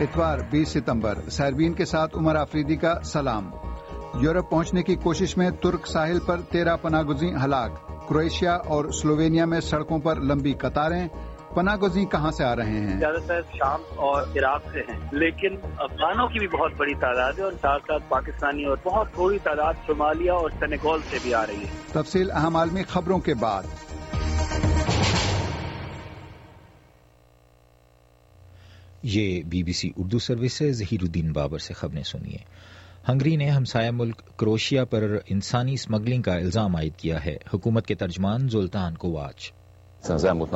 اتوار 20 ستمبر سائربین کے ساتھ عمر آفریدی کا سلام۔ یورپ پہنچنے کی کوشش میں ترک ساحل پر 13 پناہ گزین ہلاک۔ کروشیا اور سلووینیا میں سڑکوں پر لمبی قطاریں۔ پناہ گزین کہاں سے آ رہے ہیں؟ زیادہ تر شام اور عراق سے ہیں، لیکن افغانوں کی بھی بہت بڑی تعداد ہے اور ساتھ ساتھ پاکستانی اور بہت تھوڑی تعداد صومالیہ اور سینیگال سے بھی آ رہی ہے۔ تفصیل اہم عالمی خبروں کے بعد۔ یہ B B C Urdu service سے ظہیر الدین بابر سے خبریں سنیے۔ ہنگری نے ہمسایہ ملک کروشیا پر انسانی اسمگلنگ کا الزام عائد کیا ہے۔ حکومت کے ترجمان زولتان کوواچ وہ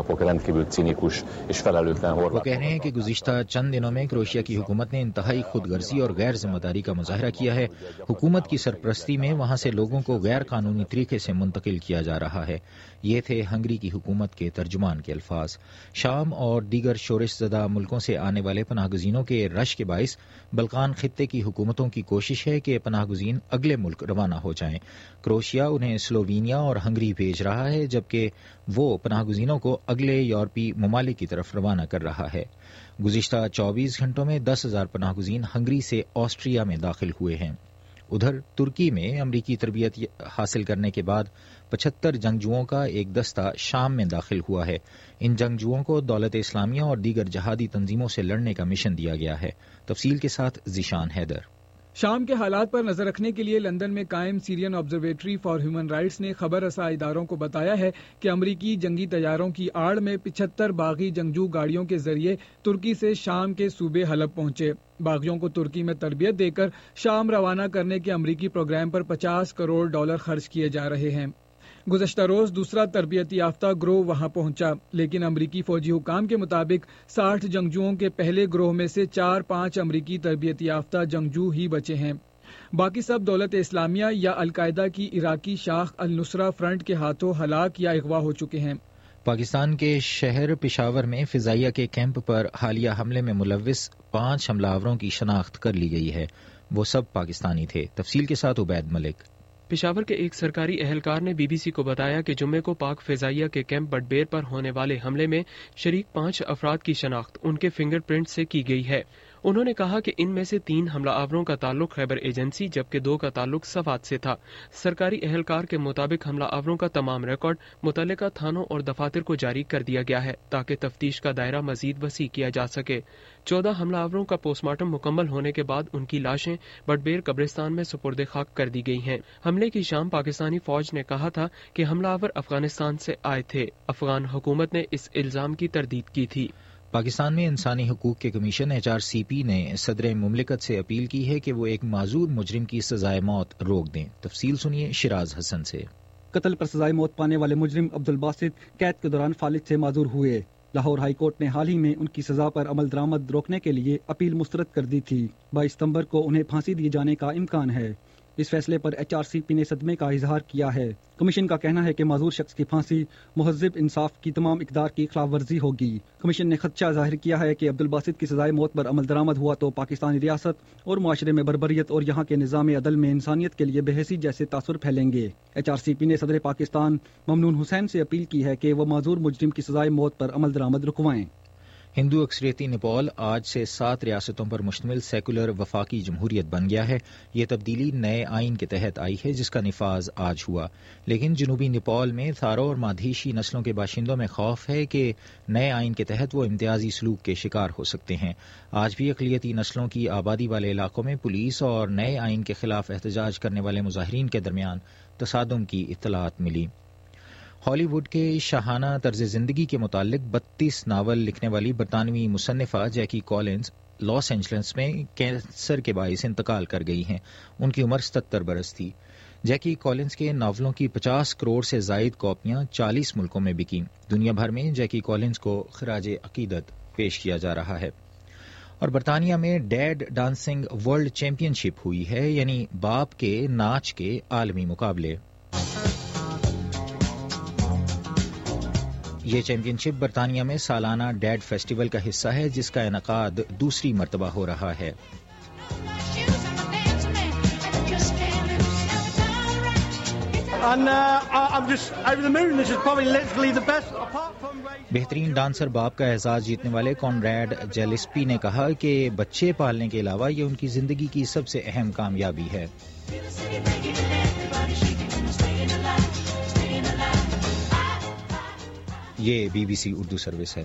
کہہ رہے ہیں کہ گزشتہ چند دنوں میں کروشیا کی حکومت نے انتہائی خود غرضی اور غیر ذمہ داری کا مظاہرہ کیا ہے۔ حکومت کی سرپرستی میں وہاں سے لوگوں کو غیر قانونی طریقے سے منتقل کیا جا رہا ہے۔ یہ تھے ہنگری کی حکومت کے ترجمان کے الفاظ۔ شام اور دیگر شورش زدہ ملکوں سے آنے والے پناہ گزینوں کے رش کے باعث بلقان خطے کی حکومتوں کی کوشش ہے کہ پناہ گزین اگلے ملک روانہ ہو جائیں۔ کروشیا انہیں سلووینیا اور ہنگری بھیج رہا ہے، جبکہ وہ پناہ گزینوں کو اگلے یورپی ممالک کی طرف روانہ کر رہا ہے۔ گزشتہ 24 گھنٹوں میں 10,000 پناہ گزین ہنگری سے آسٹریا میں داخل ہوئے ہیں۔ ادھر ترکی میں امریکی تربیت حاصل کرنے کے بعد 75 جنگجوؤں کا ایک دستہ شام میں داخل ہوا ہے۔ ان جنگجوؤں کو دولت اسلامیہ اور دیگر جہادی تنظیموں سے لڑنے کا مشن دیا گیا ہے۔ تفصیل کے ساتھ ذیشان حیدر۔ شام کے حالات پر نظر رکھنے کے لیے لندن میں قائم Syrian Observatory for Human Rights نے خبر رساں اداروں کو بتایا ہے کہ امریکی جنگی طیاروں کی آڑ میں 75 باغی جنگجو گاڑیوں کے ذریعے ترکی سے شام کے صوبے حلب پہنچے۔ باغیوں کو ترکی میں تربیت دے کر شام روانہ کرنے کے امریکی پروگرام پر $50 کروڑ خرچ کیے جا رہے ہیں۔ گزشتہ روز دوسرا تربیتی یافتہ گروہ وہاں پہنچا، لیکن امریکی فوجی حکام کے مطابق 60 جنگجوؤں کے پہلے گروہ میں سے 4-5 امریکی تربیتی یافتہ جنگجو ہی بچے ہیں۔ باقی سب دولت اسلامیہ یا القاعدہ کی عراقی شاخ النصرہ فرنٹ کے ہاتھوں ہلاک یا اغوا ہو چکے ہیں۔ پاکستان کے شہر پشاور میں فضائیہ کے کیمپ پر حالیہ حملے میں ملوث 5 حملہ آوروں کی شناخت کر لی گئی ہے۔ وہ سب پاکستانی تھے۔ تفصیل کے ساتھ عبید ملک۔ پشاور کے ایک سرکاری اہلکار نے بی بی سی کو بتایا کہ جمعے کو پاک فضائیہ کے کیمپ بٹبیر پر ہونے والے حملے میں شریک 5 افراد کی شناخت ان کے فنگر پرنٹ سے کی گئی ہے۔ انہوں نے کہا کہ ان میں سے 3 حملہ آوروں کا تعلق خیبر ایجنسی جبکہ 2 کا تعلق سوات سے تھا۔ سرکاری اہلکار کے مطابق حملہ آوروں کا تمام ریکارڈ متعلقہ تھانوں اور دفاتر کو جاری کر دیا گیا ہے تاکہ تفتیش کا دائرہ مزید وسیع کیا جا سکے۔ 14 حملہ آوروں کا پوسٹ مارٹم مکمل ہونے کے بعد ان کی لاشیں بٹبیر قبرستان میں سپرد خاک کر دی گئی ہیں۔ حملے کی شام پاکستانی فوج نے کہا تھا کہ حملہ آور افغانستان سے آئے تھے۔ افغان حکومت نے اس الزام کی تردید کی تھی۔ پاکستان میں انسانی حقوق کے کمیشن HRCP نے صدر مملکت سے اپیل کی ہے کہ وہ ایک معذور مجرم کی سزائے موت روک دیں۔ تفصیل سنیے شراز حسن سے۔ قتل پر سزائے موت پانے والے مجرم عبدالباسط قید کے دوران فالج سے معذور ہوئے۔ لاہور ہائی کورٹ نے حال ہی میں ان کی سزا پر عمل درآمد روکنے کے لیے اپیل مسترد کر دی تھی۔ 22 ستمبر کو انہیں پھانسی دیے جانے کا امکان ہے۔ اس فیصلے پر HRCP نے صدمے کا اظہار کیا ہے۔ کمیشن کا کہنا ہے کہ معذور شخص کی پھانسی مہذب انصاف کی تمام اقدار کی خلاف ورزی ہوگی۔ کمیشن نے خدشہ ظاہر کیا ہے کہ عبدالباسط کی سزائے موت پر عمل درآمد ہوا تو پاکستانی ریاست اور معاشرے میں بربریت اور یہاں کے نظام عدل میں انسانیت کے لیے بے حسی جیسے تاثر پھیلیں گے۔ HRCP نے صدر پاکستان ممنون حسین سے اپیل کی ہے کہ وہ معذور مجرم کی سزائے موت پر عمل درآمد رکوائیں۔ ہندو اکثریتی نیپال آج سے 7 ریاستوں پر مشتمل سیکولر وفاقی جمہوریت بن گیا ہے۔ یہ تبدیلی نئے آئین کے تحت آئی ہے جس کا نفاذ آج ہوا، لیکن جنوبی نیپال میں تھارو اور مادھیشی نسلوں کے باشندوں میں خوف ہے کہ نئے آئین کے تحت وہ امتیازی سلوک کے شکار ہو سکتے ہیں۔ آج بھی اقلیتی نسلوں کی آبادی والے علاقوں میں پولیس اور نئے آئین کے خلاف احتجاج کرنے والے مظاہرین کے درمیان تصادم کی اطلاعات ملی۔ ہالی ووڈ کے شاہانہ طرز زندگی کے متعلق 32 ناول لکھنے والی برطانوی مصنفہ جیکی کولنز لاس اینجلس میں کینسر کے باعث انتقال کر گئی ہیں۔ ان کی عمر 77 برس تھی۔ جیکی کولنز کے ناولوں کی 50 کروڑ سے زائد کاپیاں 40 ملکوں میں بکیں۔ دنیا بھر میں جیکی کولنز کو خراج عقیدت پیش کیا جا رہا ہے۔ اور برطانیہ میں dad dancing world championship ہوئی ہے، یعنی باپ کے ناچ کے عالمی مقابلے۔ یہ چیمپئن شپ برطانیہ میں سالانہ ڈیڈ فیسٹیول کا حصہ ہے جس کا انعقاد دوسری مرتبہ ہو رہا ہے۔ I'm just over the moon. This is probably literally the best apart from بہترین ڈانسر باپ کا اعزاز جیتنے والے کانریڈ جیلسپی نے کہا کہ بچے پالنے کے علاوہ یہ ان کی زندگی کی سب سے اہم کامیابی ہے. یہ BBC اردو سروس ہے.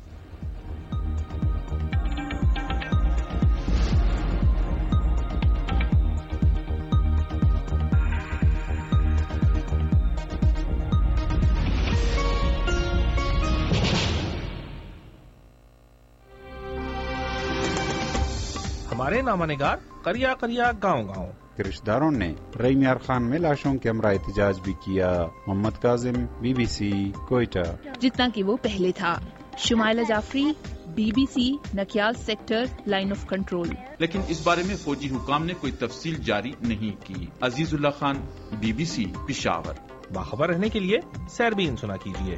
ہمارے نامہ نگار قریہ قریہ گاؤں گاؤں رشتہ داروں نے رئی میار خان میں لاشوں کے ہمراہ احتجاج بھی کیا. محمد کاظم BBC کوئٹہ. جتنا کہ وہ پہلے تھا. Shumaila Jafri BBC Nakyal sector line of control. لیکن اس بارے میں فوجی حکام نے کوئی تفصیل جاری نہیں کی. عزیز اللہ خان BBC پشاور. باخبر رہنے کے لیے سیربین سنا کیجیے.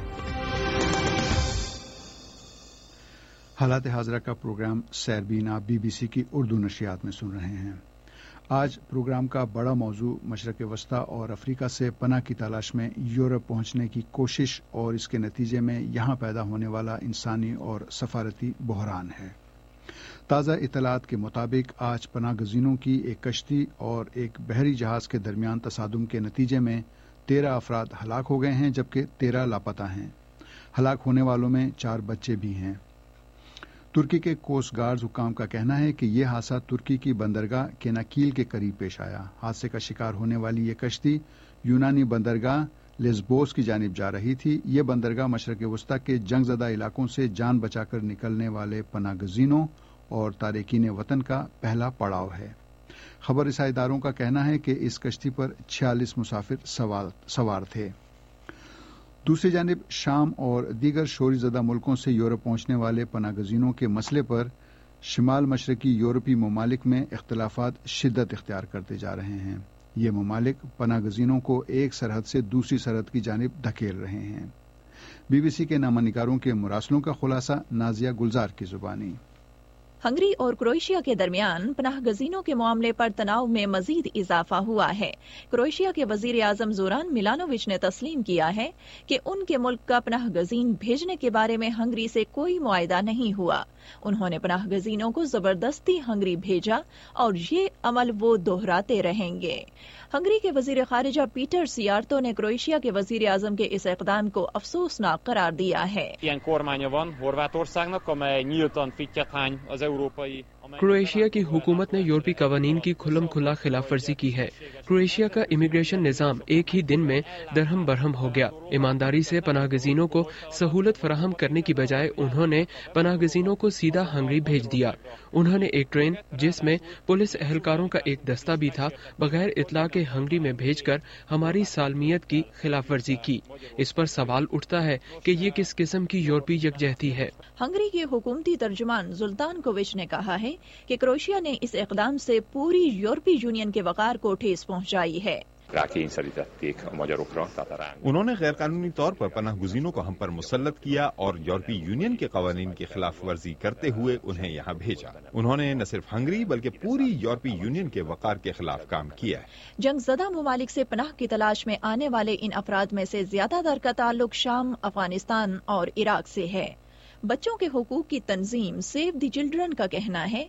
حالات حاضرہ کا پروگرام سیربین آپ BBC کی اردو نشریات میں سن رہے ہیں. آج پروگرام کا بڑا موضوع مشرق وسطیٰ اور افریقہ سے پناہ کی تلاش میں یورپ پہنچنے کی کوشش اور اس کے نتیجے میں یہاں پیدا ہونے والا انسانی اور سفارتی بحران ہے. تازہ اطلاعات کے مطابق آج پناہ گزینوں کی ایک کشتی اور ایک بحری جہاز کے درمیان تصادم کے نتیجے میں 13 افراد ہلاک ہو گئے ہیں جبکہ 13 لاپتہ ہیں. ہلاک ہونے والوں میں 4 بچے بھی ہیں. ترکی کے کوسٹ گارڈز حکام کا کہنا ہے کہ یہ حادثہ ترکی کی بندرگاہ کیناکیل کے قریب پیش آیا. حادثے کا شکار ہونے والی یہ کشتی یونانی بندرگاہ لیزبوس کی جانب جا رہی تھی. یہ بندرگاہ مشرق وسطیٰ کے جنگ زدہ علاقوں سے جان بچا کر نکلنے والے پناہ گزینوں اور تارکین وطن کا پہلا پڑاؤ ہے. خبر رساں اداروں کا کہنا ہے کہ اس کشتی پر 46 مسافر سوار تھے. دوسری جانب شام اور دیگر شوری زدہ ملکوں سے یورپ پہنچنے والے پناہ گزینوں کے مسئلے پر شمال مشرقی یورپی ممالک میں اختلافات شدت اختیار کرتے جا رہے ہیں. یہ ممالک پناہ گزینوں کو ایک سرحد سے دوسری سرحد کی جانب دھکیل رہے ہیں. BBC کے نامہ نگاروں کے مراسلوں کا خلاصہ نازیہ گلزار کی زبانی. ہنگری اور کروشیا کے درمیان پناہ گزینوں کے معاملے پر تناؤ میں مزید اضافہ ہوا ہے. کروشیا کے وزیر اعظم زوران ملانووچ نے تسلیم کیا ہے کہ ان کے ملک کا پناہ گزین بھیجنے کے بارے میں ہنگری سے کوئی معاہدہ نہیں ہوا. انہوں نے پناہ گزینوں کو زبردستی ہنگری بھیجا اور یہ عمل وہ دہراتے رہیں گے. ہنگری کے وزیر خارجہ پیٹر سیارتو نے کروشیا کے وزیر اعظم کے اس اقدام کو افسوسناک قرار دیا ہے. کروشیا کی حکومت نے یورپی قوانین کی کھلم کھلا خلاف ورزی کی ہے. کروشیا کا امیگریشن نظام ایک ہی دن میں درہم برہم ہو گیا. ایمانداری سے پناہ گزینوں کو سہولت فراہم کرنے کی بجائے انہوں نے پناہ گزینوں کو سیدھا ہنگری بھیج دیا. انہوں نے ایک ٹرین جس میں پولیس اہلکاروں کا ایک دستہ بھی تھا بغیر اطلاع کے ہنگری میں بھیج کر ہماری سالمیت کی خلاف ورزی کی. اس پر سوال اٹھتا ہے کہ یہ کس قسم کی یورپی یکجہتی ہے. ہنگری کے حکومتی ترجمان زلطان کووچ نے کہا ہے کہ کروشیا نے اس اقدام سے پوری یورپی یونین کے وقار کو ٹھیس پہنچائی ہے. انہوں نے غیر قانونی طور پر پناہ گزینوں کو ہم پر مسلط کیا اور یورپی یونین کے قوانین کی خلاف ورزی کرتے ہوئے انہیں یہاں بھیجا. انہوں نے نہ صرف ہنگری بلکہ پوری یورپی یونین کے وقار کے خلاف کام کیا. جنگ زدہ ممالک سے پناہ کی تلاش میں آنے والے ان افراد میں سے زیادہ تر کا تعلق شام، افغانستان اور عراق سے ہے. بچوں کے حقوق کی تنظیم سیو دی چلڈرن کا کہنا ہے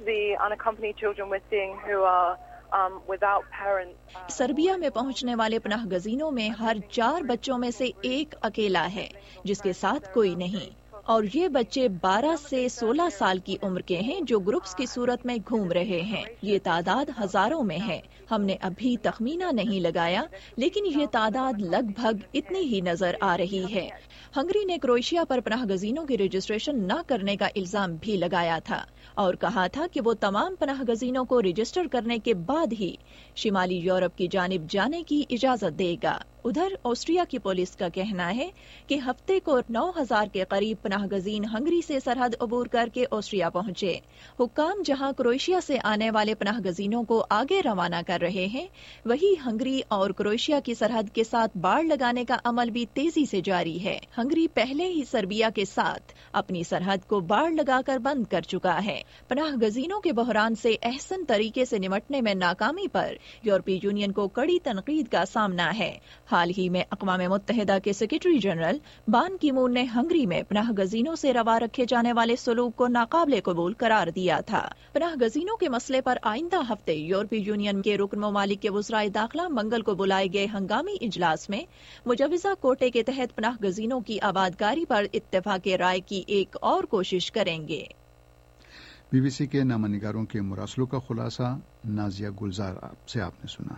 سربیا میں پہنچنے والے پناہ گزینوں میں ہر 4 بچوں میں سے ایک اکیلا ہے جس کے ساتھ کوئی نہیں، اور یہ بچے 12 سے 16 سال کی عمر کے ہیں جو گروپس کی صورت میں گھوم رہے ہیں. یہ تعداد ہزاروں میں ہے. ہم نے ابھی تخمینہ نہیں لگایا لیکن یہ تعداد لگ بھگ اتنی ہی نظر آ رہی ہے. ہنگری نے کروشیا پر پناہ گزینوں کی رجسٹریشن نہ کرنے کا الزام بھی لگایا تھا اور کہا تھا کہ وہ تمام پناہ گزینوں کو رجسٹر کرنے کے بعد ہی شمالی یورپ کی جانب جانے کی اجازت دے گا. ادھر آسٹریا کی پولیس کا کہنا ہے کہ ہفتے کو 9000 کے قریب پناہ گزین ہنگری سے سرحد عبور کر کے آسٹریا پہنچے. حکام جہاں کروشیا سے آنے والے پناہ گزینوں کو آگے روانہ کر رہے ہیں وہی ہنگری اور کروشیا کی سرحد کے ساتھ باڑ لگانے کا عمل بھی تیزی سے جاری ہے. ہنگری پہلے ہی سربیا کے ساتھ اپنی سرحد کو باڑ لگا کر بند کر چکا ہے. پناہ گزینوں کے بحران سے احسن طریقے سے نمٹنے میں ناکامی پر یورپی یونین کو کڑی تنقید کا سامنا ہے. حال ہی میں اقوام متحدہ کے سیکرٹری جنرل بان کی مون نے ہنگری میں پناہ گزینوں سے روا رکھے جانے والے سلوک کو ناقابل قبول قرار دیا تھا۔ پناہ گزینوں کے مسئلے پر آئندہ ہفتے یورپی یونین کے رکن ممالک کے وزرائے داخلہ منگل کو بلائے گئے ہنگامی اجلاس میں مجوزہ کوٹے کے تحت پناہ گزینوں کی آبادکاری پر اتفاق رائے کی ایک اور کوشش کریں گے۔ بی بی سی کے نامہ نگاروں کے مراسلوں کا خلاصہ نازیہ گلزار سے آپ نے سنا۔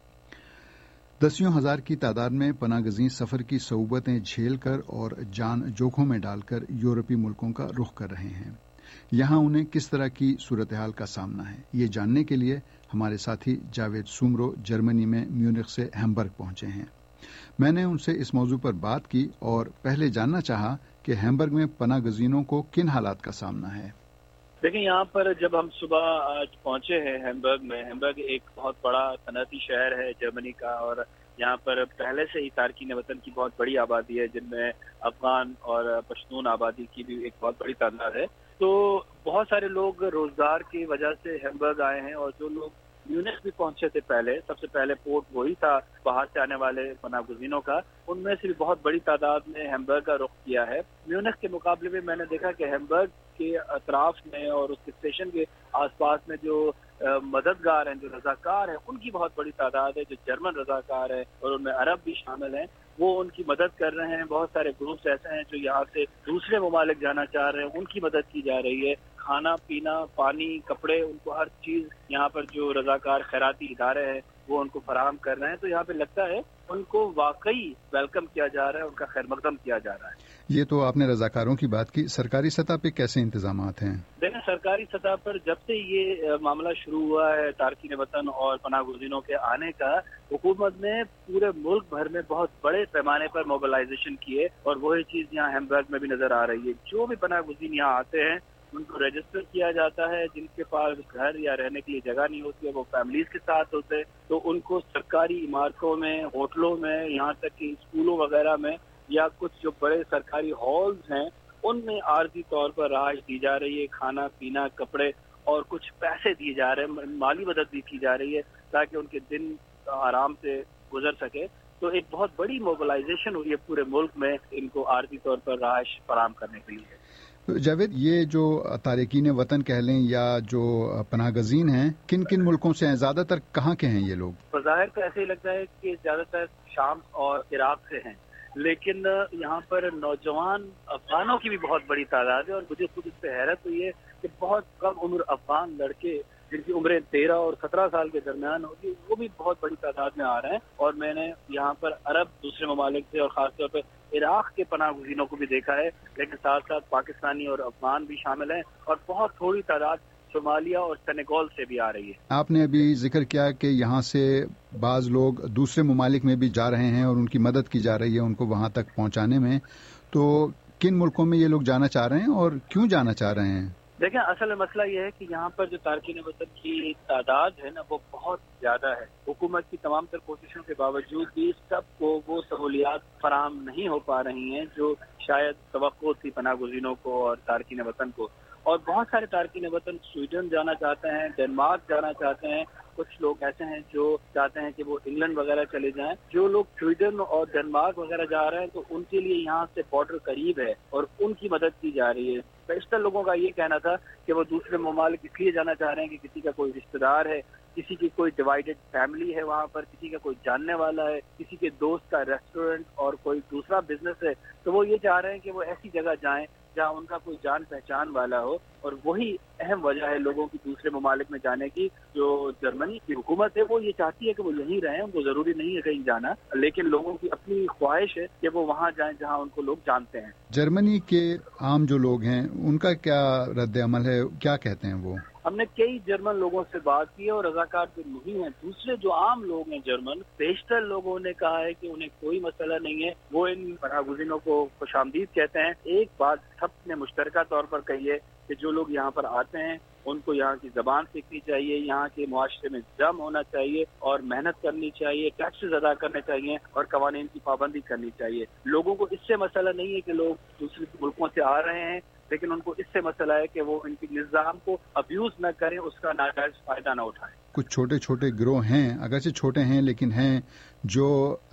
دسیوں ہزار کی تعداد میں پناہ گزین سفر کی صعوبتیں جھیل کر اور جان جوکھوں میں ڈال کر یورپی ملکوں کا رخ کر رہے ہیں۔ یہاں انہیں کس طرح کی صورتحال کا سامنا ہے، یہ جاننے کے لیے ہمارے ساتھی جاوید سومرو جرمنی میں میونخ سے ہیمبرگ پہنچے ہیں۔ میں نے ان سے اس موضوع پر بات کی اور پہلے جاننا چاہا کہ ہیمبرگ میں پناہ گزینوں کو کن حالات کا سامنا ہے۔ دیکھیں، یہاں پر جب ہم صبح آج پہنچے ہیں ہیمبرگ میں، ہیمبرگ ایک بہت بڑا صنعتی شہر ہے جرمنی کا، اور یہاں پر پہلے سے ہی تارکین وطن کی بہت بڑی آبادی ہے، جن میں افغان اور پشتون آبادی کی بھی ایک بہت بڑی تعداد ہے۔ تو بہت سارے لوگ روزگار کی وجہ سے ہیمبرگ آئے ہیں، اور جو لوگ میونخ بھی پہنچے تھے پہلے، سب سے پہلے پورٹ وہی تھا باہر سے آنے والے پناہ گزینوں کا، ان میں سے بھی بہت بڑی تعداد نے ہیمبرگ کا رخ کیا ہے۔ میونخ کے مقابلے میں نے دیکھا کہ ہیمبرگ کے اطراف میں اور اس کے اسٹیشن کے آس پاس میں جو مددگار ہیں، جو رضاکار ہیں، ان کی بہت بڑی تعداد ہے، جو جرمن رضاکار ہیں اور ان میں عرب بھی شامل ہیں، وہ ان کی مدد کر رہے ہیں۔ بہت سارے گروپس ایسے ہیں جو یہاں سے دوسرے ممالک جانا چاہ رہے ہیں، ان کی مدد کی جا رہی ہے۔ کھانا پینا، پانی، کپڑے، ان کو ہر چیز یہاں پر جو رضاکار خیراتی ادارے ہیں وہ ان کو فراہم کر رہے ہیں۔ تو یہاں پہ لگتا ہے ان کو واقعی ویلکم کیا جا رہا ہے، ان کا خیر مقدم کیا جا رہا ہے۔ یہ تو آپ نے رضاکاروں کی بات کی، سرکاری سطح پہ کیسے انتظامات ہیں؟ دیکھیں، سرکاری سطح پر جب سے یہ معاملہ شروع ہوا ہے تارکین وطن اور پناہ گزینوں کے آنے کا، حکومت نے پورے ملک بھر میں بہت بڑے پیمانے پر موبلائزیشن کیے، اور وہی چیز یہاں ہیمبرگ میں بھی نظر آ رہی ہے۔ جو بھی پناہ گزین یہاں آتے ہیں ان کو رجسٹر کیا جاتا ہے، جن کے پاس گھر یا رہنے کے لیے جگہ نہیں ہوتی ہے، وہ فیملیز کے ساتھ ہوتے، تو ان کو سرکاری عمارتوں میں، ہوٹلوں میں، یہاں تک کہ اسکولوں وغیرہ میں، یا کچھ جو بڑے سرکاری ہالز ہیں ان میں عارضی طور پر رہائش دی جا رہی ہے، کھانا پینا، کپڑے، اور کچھ پیسے دیے جا رہے ہیں، مالی مدد بھی کی جا رہی ہے تاکہ ان کے دن آرام سے گزر سکے۔ تو ایک بہت بڑی موبلائزیشن ہوئی ہے پورے ملک میں ان کو عارضی طور پر رہائش فراہم کرنے کے لیے۔ جاوید، یہ جو تارکین وطن کہہ لیں یا جو پناہ گزین ہیں، کن کن ملکوں سے ہیں؟ زیادہ تر کہاں کے ہیں یہ لوگ؟ بظاہر تو ایسے ہی لگتا ہے کہ زیادہ تر شام اور عراق سے ہیں، لیکن یہاں پر نوجوان افغانوں کی بھی بہت بڑی تعداد ہے، اور مجھے خود اس پہ حیرت ہوئی ہے کہ بہت کم عمر افغان لڑکے جن کی عمریں 13 اور 17 سال کے درمیان ہوگی، وہ بھی بہت بڑی تعداد میں آ رہے ہیں۔ اور میں نے یہاں پر عرب، دوسرے ممالک سے اور خاص طور پہ عراق کے پناہ گزینوں کو بھی دیکھا ہے، لیکن ساتھ ساتھ پاکستانی اور افغان بھی شامل ہیں، اور بہت تھوڑی تعداد صومالیہ اور سینیگال سے بھی آ رہی ہے۔ آپ نے ابھی ذکر کیا کہ یہاں سے بعض لوگ دوسرے ممالک میں بھی جا رہے ہیں اور ان کی مدد کی جا رہی ہے ان کو وہاں تک پہنچانے میں، تو کن ملکوں میں یہ لوگ جانا چاہ رہے ہیں اور کیوں جانا چاہ رہے ہیں؟ دیکھیں، اصل مسئلہ یہ ہے کہ یہاں پر جو تارکین وطن کی تعداد ہے نا، وہ بہت زیادہ ہے۔ حکومت کی تمام تر کوششوں کے باوجود بھی سب کو وہ سہولیات فراہم نہیں ہو پا رہی ہیں جو شاید توقع تھی پناہ گزینوں کو اور تارکین وطن کو۔ اور بہت سارے تارکین وطن سویڈن جانا چاہتے ہیں، ڈنمارک جانا چاہتے ہیں، کچھ لوگ ایسے ہیں جو چاہتے ہیں کہ وہ انگلینڈ وغیرہ چلے جائیں۔ جو لوگ سویڈن اور ڈنمارک وغیرہ جا رہے ہیں تو ان کے لیے یہاں سے بارڈر قریب ہے اور ان کی مدد کی جا رہی ہے۔ بیشتر لوگوں کا یہ کہنا تھا کہ وہ دوسرے ممالک اس لیے جانا چاہ رہے ہیں کہ کسی کا کوئی رشتہ دار ہے، کسی کی کوئی ڈیوائیڈڈ فیملی ہے وہاں پر، کسی کا کوئی جاننے والا ہے، کسی کے دوست کا ریسٹورینٹ اور کوئی دوسرا بزنس ہے، تو وہ یہ چاہ رہے ہیں کہ وہ ایسی جگہ جائیں جہاں ان کا کوئی جان پہچان والا ہو۔ اور وہی اہم وجہ ہے لوگوں کی دوسرے ممالک میں جانے کی۔ جو جرمنی کی حکومت ہے وہ یہ چاہتی ہے کہ وہ یہیں رہیں، ان کو ضروری نہیں ہے کہیں جانا، لیکن لوگوں کی اپنی خواہش ہے کہ وہ وہاں جائیں جہاں ان کو لوگ جانتے ہیں۔ جرمنی کے عام جو لوگ ہیں ان کا کیا رد عمل ہے، کیا کہتے ہیں وہ؟ ہم نے کئی جرمن لوگوں سے بات کی اور رضاکار جو نہیں ہیں، دوسرے جو عام لوگ ہیں جرمن، بیشتر لوگوں نے کہا ہے کہ انہیں کوئی مسئلہ نہیں ہے، وہ ان پناہ گزینوں کو خوش آمدید کہتے ہیں۔ ایک بات سب نے مشترکہ طور پر کہی ہے کہ جو لوگ یہاں پر آتے ہیں ان کو یہاں کی زبان سیکھنی چاہیے، یہاں کے معاشرے میں جم ہونا چاہیے اور محنت کرنی چاہیے، ٹیکسز ادا کرنے چاہیے اور قوانین کی پابندی کرنی چاہیے۔ لوگوں کو اس سے مسئلہ نہیں ہے کہ لوگ دوسرے ملکوں سے آ رہے ہیں، لیکن ان کو اس سے مسئلہ ہے کہ وہ ان کی نظام کو ابیوز نہ کریں، اس کا ناجائز فائدہ نہ اٹھائیں۔ کچھ چھوٹے چھوٹے گروہ ہیں، اگرچہ چھوٹے ہیں لیکن ہیں، جو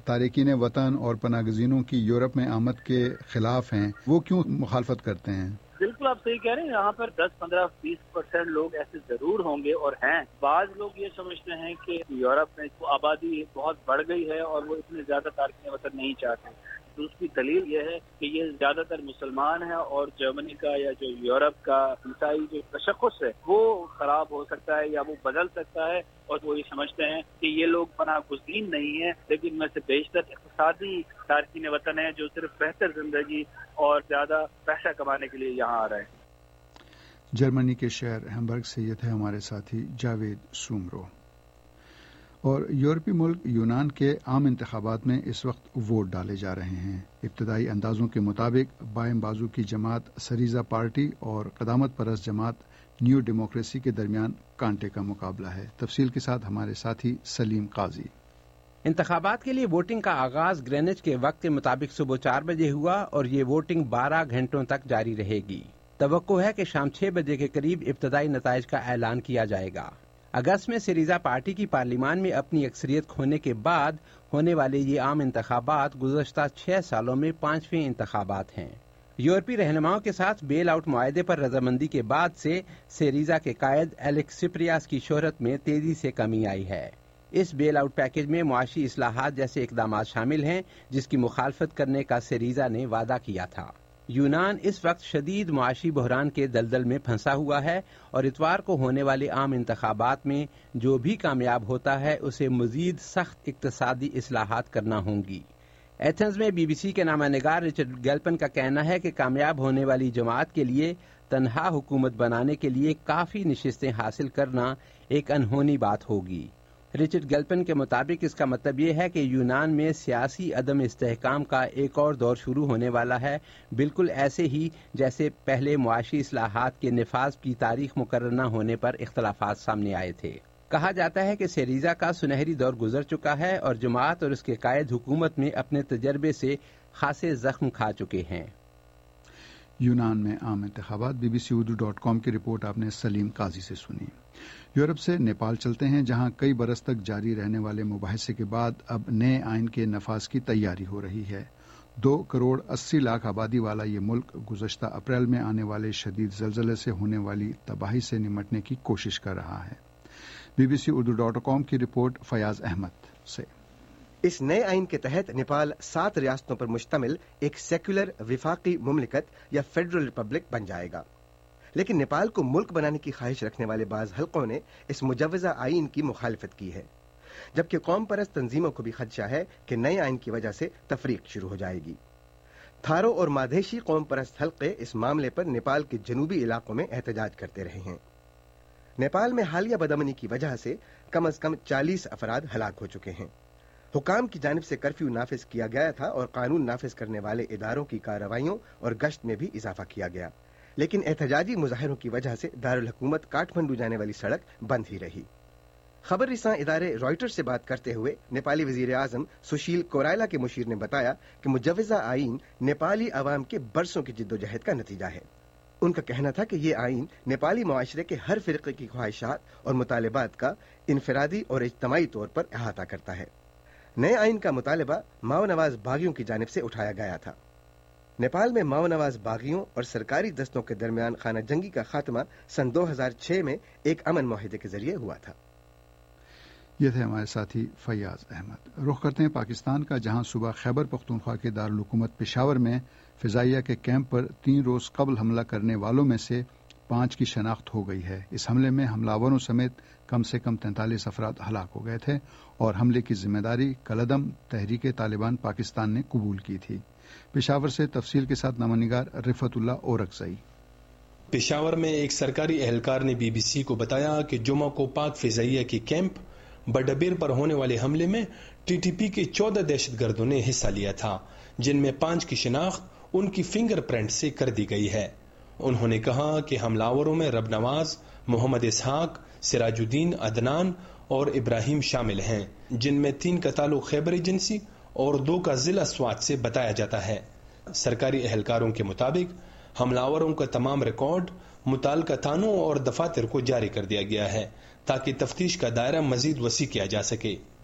تارکین وطن اور پناہ گزینوں کی یورپ میں آمد کے خلاف ہیں، وہ کیوں مخالفت کرتے ہیں؟ بالکل آپ صحیح کہہ رہے ہیں، یہاں پر 10-15-20% لوگ ایسے ضرور ہوں گے اور ہیں۔ بعض لوگ یہ سمجھتے ہیں کہ یورپ میں آبادی بہت بڑھ گئی ہے اور وہ اتنے زیادہ تارکین وطن نہیں چاہتے۔ دوسری دلیل یہ ہے کہ یہ زیادہ تر مسلمان ہیں اور جرمنی کا یا جو یورپ کا عیسائی جو تشخص ہے وہ خراب ہو سکتا ہے یا وہ بدل سکتا ہے، اور وہ یہ سمجھتے ہیں کہ یہ لوگ پناہ گزین نہیں ہیں لیکن میں سے بیشتر اقتصادی تارکین وطن ہیں جو صرف بہتر زندگی اور زیادہ پیسہ کمانے کے لیے یہاں آ رہے ہیں۔ جرمنی کے شہر ہیمبرگ سے یہ تھے ہمارے ساتھی جاوید سومرو۔ اور یورپی ملک یونان کے عام انتخابات میں اس وقت ووٹ ڈالے جا رہے ہیں۔ ابتدائی اندازوں کے مطابق بائیں بازو کی جماعت سریزا پارٹی اور قدامت پرست جماعت نیو ڈیموکریسی کے درمیان کانٹے کا مقابلہ ہے۔ تفصیل کے ساتھ ہمارے ساتھی سلیم قاضی۔ انتخابات کے لیے ووٹنگ کا آغاز گرینچ کے وقت کے مطابق صبح 4 بجے ہوا اور یہ ووٹنگ 12 گھنٹوں تک جاری رہے گی۔ توقع ہے کہ شام 6 بجے کے قریب ابتدائی نتائج کا اعلان کیا جائے گا۔ اگست میں سریزا پارٹی کی پارلیمان میں اپنی اکثریت کھونے کے بعد ہونے والے یہ عام انتخابات گزشتہ 6 سالوں میں 5ویں انتخابات ہیں۔ یورپی رہنماؤں کے ساتھ بیل آؤٹ معاہدے پر رضامندی کے بعد سے سیریزا کے قائد ایلیکس سپریاس کی شہرت میں تیزی سے کمی آئی ہے۔ اس بیل آؤٹ پیکج میں معاشی اصلاحات جیسے اقدامات شامل ہیں جس کی مخالفت کرنے کا سیریزا نے وعدہ کیا تھا۔ یونان اس وقت شدید معاشی بحران کے دلدل میں پھنسا ہوا ہے اور اتوار کو ہونے والے عام انتخابات میں جو بھی کامیاب ہوتا ہے اسے مزید سخت اقتصادی اصلاحات کرنا ہوں گی۔ ایتھنز میں بی بی سی کے نامہ نگار رچرڈ گیلپن کا کہنا ہے کہ کامیاب ہونے والی جماعت کے لیے تنہا حکومت بنانے کے لیے کافی نشستیں حاصل کرنا ایک انہونی بات ہوگی۔ رچرڈ گیلپن کے مطابق اس کا مطلب یہ ہے کہ یونان میں سیاسی عدم استحکام کا ایک اور دور شروع ہونے والا ہے، بالکل ایسے ہی جیسے پہلے معاشی اصلاحات کے نفاذ کی تاریخ مقرر نہ ہونے پر اختلافات سامنے آئے تھے۔ کہا جاتا ہے کہ سیریزا کا سنہری دور گزر چکا ہے اور جماعت اور اس کے قائد حکومت میں اپنے تجربے سے خاصے زخم کھا چکے ہیں۔ یونان میں عام انتخابات، bbc.com کی رپورٹ آپ نے سلیم قاضی سے سنی۔ یورپ سے نیپال چلتے ہیں جہاں کئی برس تک جاری رہنے والے مباحثے کے بعد اب نئے آئین کے نفاذ کی تیاری ہو رہی ہے۔ 2 کروڑ 80 لاکھ آبادی والا یہ ملک گزشتہ اپریل میں آنے والے شدید زلزلے سے ہونے والی تباہی سے نمٹنے کی کوشش کر رہا ہے۔ bbc.com کی رپورٹ فیاض احمد سے۔ اس نئے آئین کے تحت نیپال 7 ریاستوں پر مشتمل ایک سیکولر وفاقی مملکت یا فیڈرل ریپبلک بن جائے گا، لیکن نیپال کو ملک بنانے کی خواہش رکھنے والے بعض حلقوں نے اس مجوزہ آئین کی مخالفت کی ہے، جبکہ قوم پرست تنظیموں کو بھی خدشہ ہے کہ نئے آئین کی وجہ سے تفریق شروع ہو جائے گی۔ تھارو اور مادھیشی قوم پرست حلقے اس معاملے پر نیپال کے جنوبی علاقوں میں احتجاج کرتے رہے ہیں۔ نیپال میں حالیہ بدامنی کی وجہ سے کم از کم 40 افراد ہلاک ہو چکے ہیں۔ حکام کی جانب سے کرفیو نافذ کیا گیا تھا اور قانون نافذ کرنے والے اداروں کی کارروائیوں اور گشت میں بھی اضافہ کیا گیا، لیکن احتجاجی مظاہروں کی وجہ سے دارالحکومت کاٹھمنڈو جانے والی سڑک بند ہی رہی۔ خبر رساں ادارے رائٹر سے بات کرتے ہوئے نیپالی وزیر اعظم سشیل کورائلا کے مشیر نے بتایا کہ مجوزہ آئین نیپالی عوام کے برسوں کی جدوجہد کا نتیجہ ہے۔ ان کا کہنا تھا کہ یہ آئین نیپالی معاشرے کے ہر فرقے کی خواہشات اور مطالبات کا انفرادی اور اجتماعی طور پر احاطہ کرتا ہے۔ نئے آئین کا مطالبہ ماؤ نواز باغیوں کی جانب سے اٹھایا گیا تھا۔ نیپال میں ماؤ نواز باغیوں اور سرکاری دستوں کے درمیان خانہ جنگی کا خاتمہ سن 2006 میں ایک امن معاہدے کے ذریعے ہوا تھا۔ یہ تھے ہمارے ساتھی فیاض احمد۔ رخ کرتے ہیں پاکستان کا، جہاں صبح خیبر پختونخوا کے دارالحکومت پشاور میں فضائیہ کے کیمپ پر 3 روز قبل حملہ کرنے والوں میں سے 5 کی شناخت ہو گئی ہے۔ اس حملے میں حملہ سمیت کم سے کم 43 افراد ہلاک ہو گئے تھے اور حملے کی ذمہ داری کالعدم تحریک طالبان پاکستان نے قبول کی تھی۔ پشاور سے تفصیل کے ساتھ نامہ نگار رفعت اللہ اورکزئی۔ پشاور میں ایک سرکاری اہلکار نے بی بی سی کو بتایا کہ جمعہ کو پاک فضائیہ کے کیمپ بڈبیر پر ہونے والے حملے میں ٹی ٹی پی کے 14 دہشت گردوں نے حصہ لیا تھا، جن میں 5 کی شناخت ان کی فنگر پرنٹ سے کر دی گئی ہے۔ انہوں نے کہا کہ حملاوروں میں رب نواز، محمد اسحاق، سراج الدین، عدنان اور ابراہیم شامل ہیں، جن میں 3 کا تعلق خیبر ایجنسی اور 2 کا ضلع سوات سے بتایا جاتا ہے۔ سرکاری اہلکاروں کے مطابق حملاوروں کا تمام ریکارڈ متعلقہ تھانوں اور دفاتر کو جاری کر دیا گیا ہے تاکہ تفتیش کا دائرہ مزید وسیع کیا جا سکے۔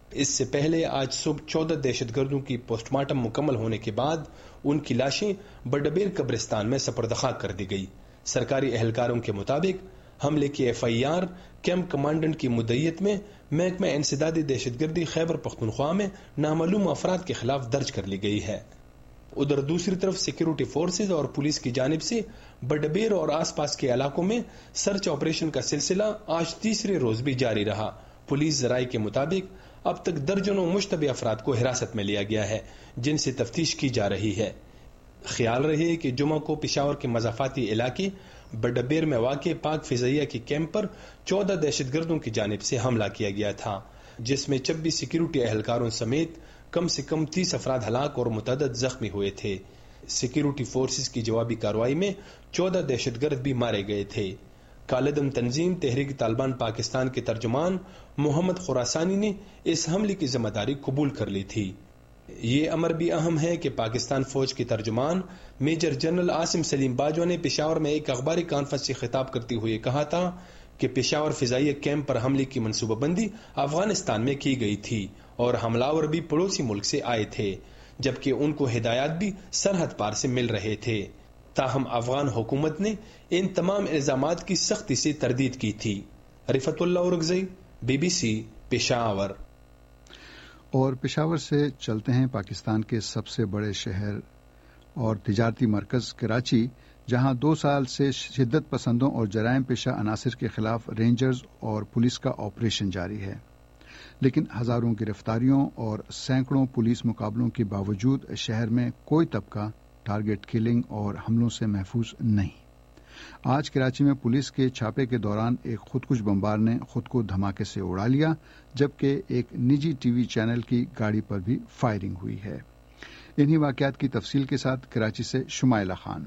اس سے پہلے آج صبح 14 دہشت گردوں کی پوسٹ مارٹم مکمل ہونے کے بعد ان کی لاشیں بڈبیر قبرستان میں سپرد خاک کر دی گئی۔ سرکاری اہلکاروں کے مطابق حملے کی FIR کیمپ کمانڈنٹ کی مدعیت میں محکمہ انسدادی دہشت گردی خیبر پختونخوا میں نامعلوم افراد کے خلاف درج کر لی گئی ہے۔ ادھر دوسری طرف سیکیورٹی فورسز اور پولیس کی جانب سے بڈبیر اور آس پاس کے علاقوں میں سرچ آپریشن کا سلسلہ آج تیسرے روز بھی جاری رہا۔ پولیس ذرائع کے مطابق اب تک درجنوں مشتبہ افراد کو حراست میں لیا گیا ہے جن سے تفتیش کی جا رہی ہے۔ خیال رہے کہ جمعہ کو پشاور کے مضافاتی علاقے بڈبیر میں واقع پاک فضائیہ کے کیمپ پر 14 دہشت گردوں کی جانب سے حملہ کیا گیا تھا، جس میں 26 سیکیورٹی اہلکاروں سمیت کم سے کم 30 افراد ہلاک اور متعدد زخمی ہوئے تھے۔ سیکیورٹی فورسز کی جوابی کارروائی میں 14 دہشت گرد بھی مارے گئے تھے۔ کالعدم تنظیم تحریک طالبان پاکستان کے ترجمان محمد خراسانی نے اس حملے کی ذمہ داری قبول کر لی تھی۔ یہ امر بھی اہم ہے کہ پاکستان فوج کے ترجمان میجر جنرل عاصم سلیم باجوہ نے پشاور میں ایک اخباری کانفرنس سے خطاب کرتے ہوئے کہا تھا کہ پشاور فضائیہ کیمپ پر حملے کی منصوبہ بندی افغانستان میں کی گئی تھی اور حملاور بھی پڑوسی ملک سے آئے تھے، جبکہ ان کو ہدایات بھی سرحد پار سے مل رہے تھے۔ تاہم افغان حکومت نے ان تمام الزامات کی سختی سے تردید کی تھی۔ رفعت اللہ اورگزئی، BBC، پشاور۔ اور پشاور سے چلتے ہیں پاکستان کے سب سے بڑے شہر اور تجارتی مرکز کراچی، جہاں 2 سال سے شدت پسندوں اور جرائم پیشہ عناصر کے خلاف رینجرز اور پولیس کا آپریشن جاری ہے، لیکن ہزاروں گرفتاریوں اور سینکڑوں پولیس مقابلوں کے باوجود شہر میں کوئی طبقہ ٹارگٹ کلنگ اور حملوں سے محفوظ نہیں۔ آج کراچی میں پولیس کے چھاپے کے دوران ایک خودکش بمبار نے خود کو دھماکے سے اڑا لیا، جبکہ ایک نجی ٹی وی چینل کی گاڑی پر بھی فائرنگ ہوئی ہے۔ انہی واقعات کی تفصیل کے ساتھ کراچی سے شمائلہ خان۔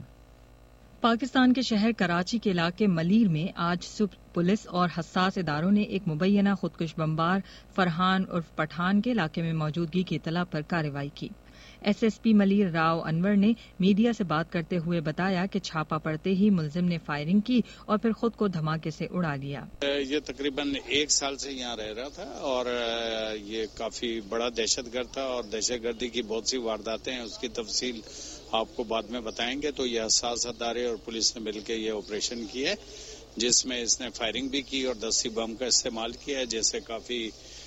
پاکستان کے شہر کراچی کے علاقے ملیر میں آج صبح پولیس اور حساس اداروں نے ایک مبینہ خودکش بمبار فرحان عرف پٹھان کے علاقے میں موجودگی کی اطلاع پر کارروائی کی۔ SSP ملیر راؤ انور نے میڈیا سے بات کرتے ہوئے بتایا کہ چھاپا پڑتے ہی ملزم نے فائرنگ کی اور پھر خود کو دھماکے سے اڑا لیا۔ یہ تقریباً 1 سال سے یہاں رہ رہا تھا اور یہ کافی بڑا دہشت گرد تھا اور دہشت گردی کی بہت سی وارداتیں ہیں، اس کی تفصیل آپ کو بعد میں بتائیں گے۔ تو یہ حساس ادارے اور پولیس نے مل کے یہ آپریشن کیا ہے، جس میں اس نے فائرنگ بھی کی اور دستی بم کا استعمال کیا ہے، جیسے کافی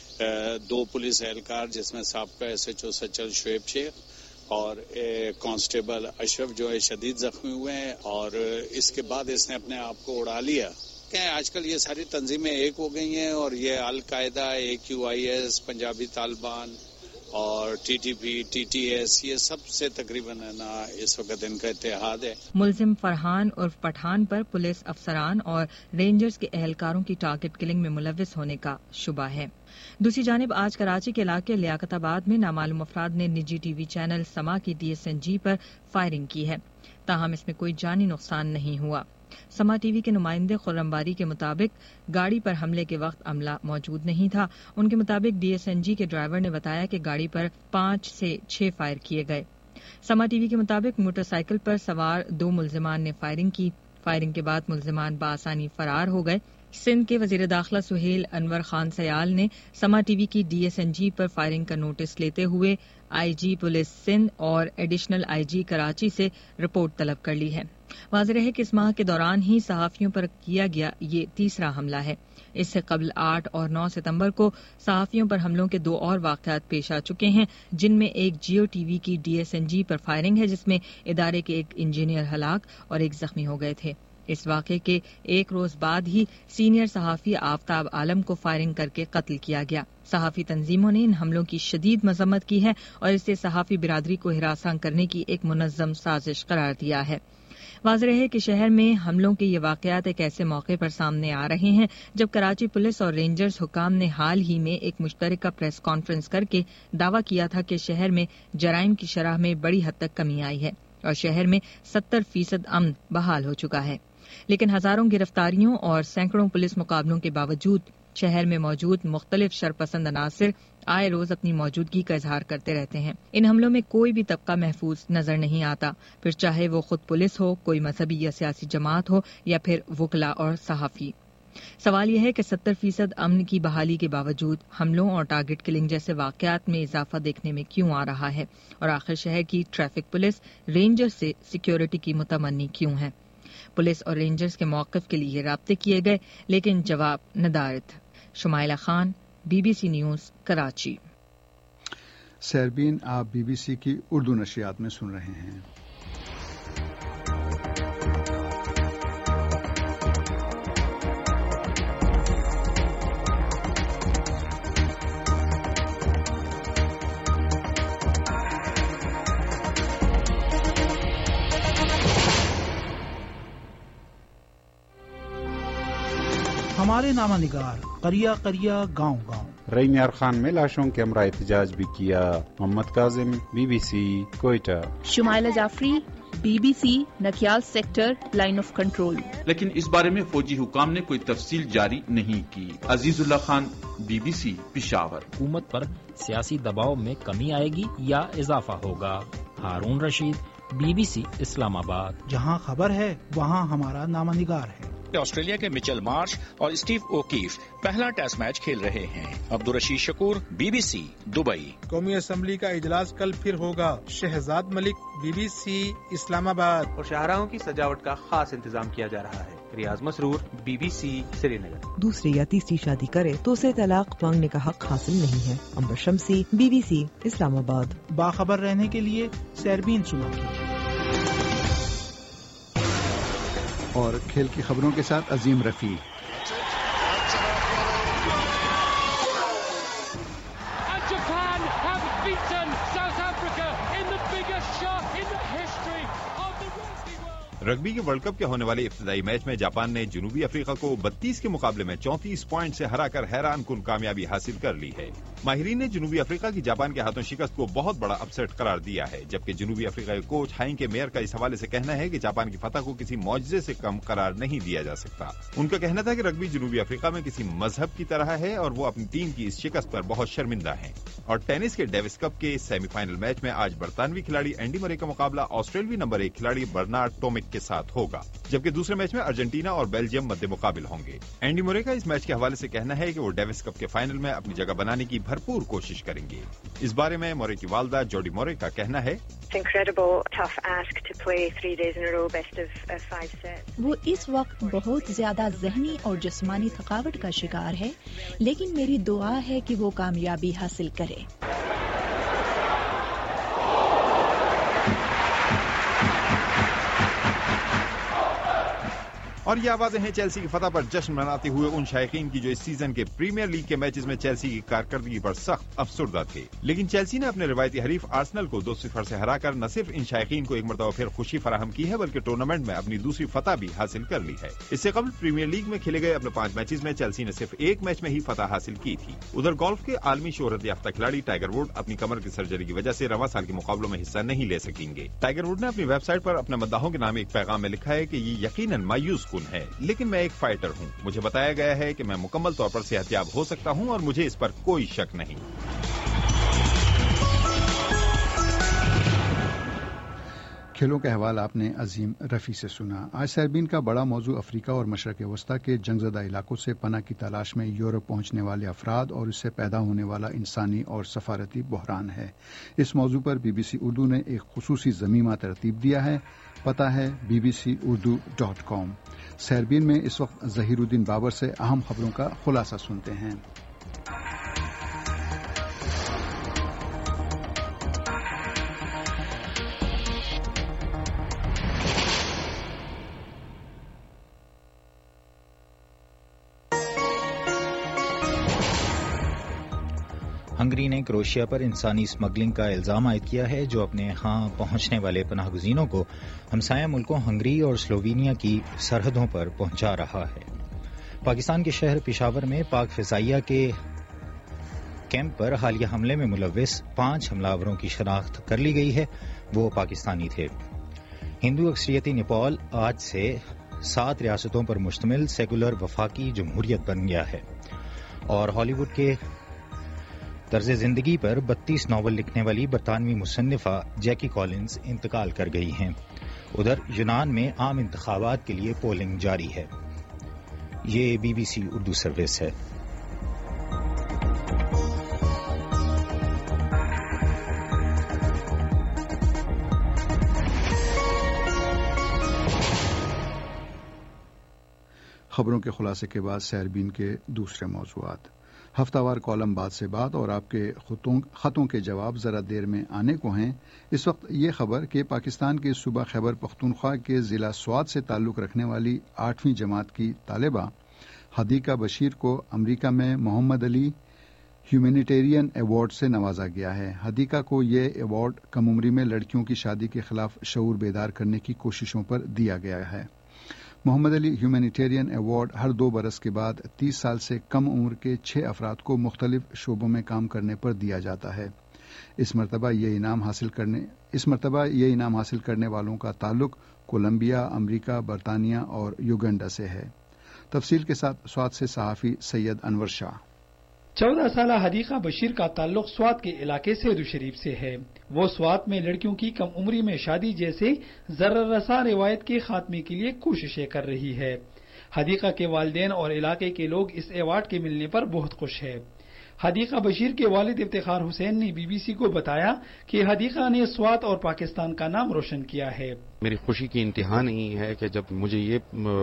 2 پولیس اہلکار جس میں سابقہ SHO سچل شعیب شیخ اور کانسٹیبل اشرف جو ہے شدید زخمی ہوئے ہیں، اور اس کے بعد اس نے اپنے آپ کو اڑا لیا۔ آج کل یہ ساری تنظیمیں ایک ہو گئی ہیں اور یہ القاعدہ، AQIS، پنجابی طالبان اور TTP، TTS، یہ سب سے تقریباً اس وقت ان کا اتحاد ہے۔ ملزم فرحان عرف پٹھان پر پولیس افسران اور رینجرز کے اہلکاروں کی ٹارگٹ کلنگ میں ملوث ہونے کا شبہ ہے۔ دوسری جانب آج کراچی کے علاقے لیاقت آباد میں نامعلوم افراد نے نجی ٹی وی چینل سما کی DSNG پر فائرنگ کی ہے، تاہم اس میں کوئی جانی نقصان نہیں ہوا۔ سما ٹی وی کے نمائندے خرم باری کے مطابق گاڑی پر حملے کے وقت عملہ موجود نہیں تھا۔ ان کے مطابق DSNG کے ڈرائیور نے بتایا کہ گاڑی پر 5 سے 6 فائر کیے گئے۔ سما ٹی وی کے مطابق موٹر سائیکل پر سوار 2 ملزمان نے فائرنگ کی۔ فائرنگ کے بعد ملزمان بآسانی فرار ہو گئے۔ سندھ کے وزیر داخلہ سہیل انور خان سیال نے سما ٹی وی کی DSNG پر فائرنگ کا نوٹس لیتے ہوئے IG پولیس سندھ اور ایڈیشنل IG کراچی سے رپورٹ طلب کر لی ہے۔ واضح ہے کہ اس ماہ کے دوران ہی صحافیوں پر کیا گیا یہ تیسرا حملہ ہے۔ اس سے قبل 8 اور 9 ستمبر کو صحافیوں پر حملوں کے 2 اور واقعات پیش آ چکے ہیں، جن میں ایک جیو ٹی وی کی DSNG پر فائرنگ ہے، جس میں ادارے کے ایک انجینئر ہلاک اور ایک زخمی ہو گئے تھے۔ اس واقعے کے 1 روز بعد ہی سینئر صحافی آفتاب عالم کو فائرنگ کر کے قتل کیا گیا۔ صحافی تنظیموں نے ان حملوں کی شدید مذمت کی ہے اور اسے صحافی برادری کو ہراساں کرنے کی ایک منظم سازش قرار دیا ہے۔ واضح ہے کہ شہر میں حملوں کے یہ واقعات ایک ایسے موقع پر سامنے آ رہے ہیں جب کراچی پولیس اور رینجرز حکام نے حال ہی میں ایک مشترکہ پریس کانفرنس کر کے دعویٰ کیا تھا کہ شہر میں جرائم کی شرح میں بڑی حد تک کمی آئی ہے اور شہر میں 70% امن بحال ہو چکا ہے، لیکن ہزاروں گرفتاریوں اور سینکڑوں پولیس مقابلوں کے باوجود شہر میں موجود مختلف شرپسند عناصر آئے روز اپنی موجودگی کا اظہار کرتے رہتے ہیں۔ ان حملوں میں کوئی بھی طبقہ محفوظ نظر نہیں آتا، پھر چاہے وہ خود پولیس ہو، کوئی مذہبی یا سیاسی جماعت ہو یا پھر وکلا اور صحافی۔ سوال یہ ہے کہ 70% امن کی بحالی کے باوجود حملوں اور ٹارگٹ کلنگ جیسے واقعات میں اضافہ دیکھنے میں کیوں آ رہا ہے، اور آخر شہر کی ٹریفک پولیس رینجر سے سیکیورٹی کی متمنی کیوں ہے؟ پولیس اور رینجرز کے موقف کے لیے رابطے کیے گئے لیکن جواب ندارد۔ Shumaila Khan, BBC news, Karachi. سیربین آپ BBC کی اردو نشریات میں سن رہے ہیں۔ ہمارے نامہ نگار قریہ قریہ گاؤں گاؤں۔ رئی میار خان میں لاشوں کے ہمراہ احتجاج بھی کیا۔ Muhammad Kazim, BBC Quetta. Shumaila Jafri, BBC Nakyal sector, line of control. لیکن اس بارے میں فوجی حکام نے کوئی تفصیل جاری نہیں کی۔ عزیز اللہ خان، BBC پشاور۔ حکومت پر سیاسی دباؤ میں کمی آئے گی یا اضافہ ہوگا؟ ہارون رشید، BBC اسلام آباد۔ جہاں خبر ہے وہاں ہمارا نامہ نگار ہے۔ آسٹریلیا کے مچل مارش اور اسٹیو اوکیف پہلا ٹیسٹ میچ کھیل رہے ہیں۔ Abdul Rashid Shakoor, BBC Dubai. قومی اسمبلی کا اجلاس کل پھر ہوگا۔ شہزاد ملک، BBC اسلام آباد۔ اور شاہراہوں کی سجاوٹ کا خاص انتظام کیا جا رہا ہے۔ ریاض مسرور، BBC سری نگر۔ دوسری یا تیسری شادی کرے تو اسے طلاق مانگنے کا حق حاصل نہیں ہے۔ امبر شمسی، BBC اسلام آباد۔ باخبر رہنے کے لیے سیربین سنو کیجیے۔ اور کھیل کی خبروں کے ساتھ عظیم رفیع۔ رگبی کے ورلڈ کپ کے ہونے والے ابتدائی میچ میں جاپان نے جنوبی افریقہ کو 32 کے مقابلے میں 34 پوائنٹ سے ہرا کر حیران کن کامیابی حاصل کر لی ہے۔ ماہرین نے جنوبی افریقہ کی جاپان کے ہاتھوں شکست کو بہت بڑا اپسیٹ قرار دیا ہے، جبکہ جنوبی افریقہ کے کوچ ہائنکے میئر کا اس حوالے سے کہنا ہے کہ جاپان کی فتح کو کسی معجزے سے کم قرار نہیں دیا جا سکتا۔ ان کا کہنا تھا کہ رگبی جنوبی افریقہ میں کسی مذہب کی طرح ہے اور وہ اپنی ٹیم کی اس شکست پر بہت شرمندہ ہیں۔ اور ٹینس کے ڈیوس کپ کے سیمی فائنل میچ میں آج برطانوی کھلاڑی اینڈی مرے کا مقابلہ آسٹریلوی نمبر 1 کھلاڑی برنارڈ ٹومک کے ساتھ ہوگا، جبکہ دوسرے میچ میں ارجنٹینا اور بیلجیم مد مقابل ہوں گے۔ اینڈی مرے کا اس میچ کے حوالے سے کہنا ہے کہ وہ ڈیوس کپ کے فائنل میں اپنی جگہ بنانے کی بھرپور کوشش کریں گے۔ اس بارے میں مرے کی والدہ جوڈی مرے کا کہنا ہے، وہ اس وقت بہت زیادہ ذہنی اور جسمانی تھکاوٹ کا شکار ہے، لیکن میری دعا ہے کہ وہ کامیابی حاصل کرے۔ اور یہ آوازیں ہیں چیلسی کی فتح پر جشن مناتے ہوئے ان شائقین کی جو اس سیزن کے پریمیئر لیگ کے میچز میں چیلسی کی کارکردگی پر سخت افسردہ تھے، لیکن چیلسی نے اپنے روایتی حریف آرسنل کو 2-0 سے ہرا کر نہ صرف ان شائقین کو ایک مرتبہ پھر خوشی فراہم کی ہے بلکہ ٹورنامنٹ میں اپنی دوسری فتح بھی حاصل کر لی ہے۔ اس سے قبل پریمیئر لیگ میں کھیلے گئے اپنے 5 میچز میں چیلسی نے صرف ایک میچ میں ہی فتح حاصل کی تھی۔ ادھر گولف کے عالمی شہرت یافتہ کھلاڑی ٹائیگر ووڈ اپنی کمر کی سرجری کی وجہ سے رواں سال کے مقابلوں میں حصہ نہیں لے سکیں گے۔ ٹائیگر ووڈ نے اپنی ویب سائٹ پر اپنے مداحوں کے نام ایک پیغام میں لکھا ہے کہ یہ یقیناً مایوس کن ہے، لیکن میں ایک فائٹر ہوں۔ مجھے بتایا گیا ہے کہ میں مکمل طور پر صحت یاب ہو سکتا ہوں اور مجھے اس پر کوئی شک نہیں۔ کھیلوں کا حوالہ آپ نے عظیم رفیع سے سنا۔ آج سیربین کا بڑا موضوع افریقہ اور مشرق وسطیٰ کے جنگ زدہ علاقوں سے پناہ کی تلاش میں یورپ پہنچنے والے افراد اور اس سے پیدا ہونے والا انسانی اور سفارتی بحران ہے۔ اس موضوع پر BBC اردو نے ایک خصوصی ضمیمہ ترتیب دیا ہے، پتہ ہے bbcurdu.com۔ سیربین میں اس وقت ظہیر الدین بابر سے اہم خبروں کا خلاصہ سنتے ہیں۔ ہنگری نے کروشیا پر انسانی اسمگلنگ کا الزام عائد کیا ہے، جو اپنے ہاں پہنچنے والے پناہ گزینوں کو ہمسایہ ملکوں ہنگری اور سلووینیا کی سرحدوں پر پہنچا رہا ہے۔ پاکستان کے شہر پشاور میں پاک فضائیہ کے کیمپ پر حالیہ حملے میں ملوث 5 حملہ کی شناخت کر لی گئی ہے، وہ پاکستانی تھے۔ ہندو اکثریتی نیپال آج سے 7 ریاستوں پر مشتمل سیکولر وفاقی جمہوریت بن گیا ہے، اور ہالی ووڈ کے طرز زندگی پر 32 ناول لکھنے والی برطانوی مصنفہ جیکی کالنز انتقال کر گئی ہیں۔ ادھر یونان میں عام انتخابات کے لیے پولنگ جاری ہے۔ یہ BBC اردو سروس ہے۔ خبروں کے خلاصے کے بعد سیربین کے دوسرے موضوعات۔ ہفتہ وار کالم بات سے بات اور آپ کے خطوں کے جواب ذرا دیر میں آنے کو ہیں۔ اس وقت یہ خبر کہ پاکستان کے صوبہ خیبر پختونخوا کے ضلع سوات سے تعلق رکھنے والی 8ویں جماعت کی طالبہ حدیقہ بشیر کو امریکہ میں محمد علی ہیومینیٹیرین ایوارڈ سے نوازا گیا ہے۔ حدیقہ کو یہ ایوارڈ کم عمری میں لڑکیوں کی شادی کے خلاف شعور بیدار کرنے کی کوششوں پر دیا گیا ہے۔ محمد علی ہیومینیٹیرین ایوارڈ ہر 2 برس کے بعد 30 سال سے کم عمر کے 6 افراد کو مختلف شعبوں میں کام کرنے پر دیا جاتا ہے۔ اس مرتبہ یہ انعام حاصل کرنے والوں کا تعلق کولمبیا، امریکہ، برطانیہ اور یوگنڈا سے ہے۔ تفصیل کے ساتھ سوات سے صحافی سید انور شاہ۔ 14 سالہ حدیقہ بشیر کا تعلق سوات کے علاقے سید شریف سے ہے۔ وہ سوات میں لڑکیوں کی کم عمری میں شادی جیسے ضرر رساں روایت کے خاتمے کے لیے کوششیں کر رہی ہے۔ حدیقہ کے والدین اور علاقے کے لوگ اس ایوارڈ کے ملنے پر بہت خوش ہیں۔ حدیقہ بشیر کے والد افتخار حسین نے BBC کو بتایا کہ حدیقہ نے سوات اور پاکستان کا نام روشن کیا ہے۔ میری خوشی کی انتہا نہیں ہے کہ جب مجھے یہ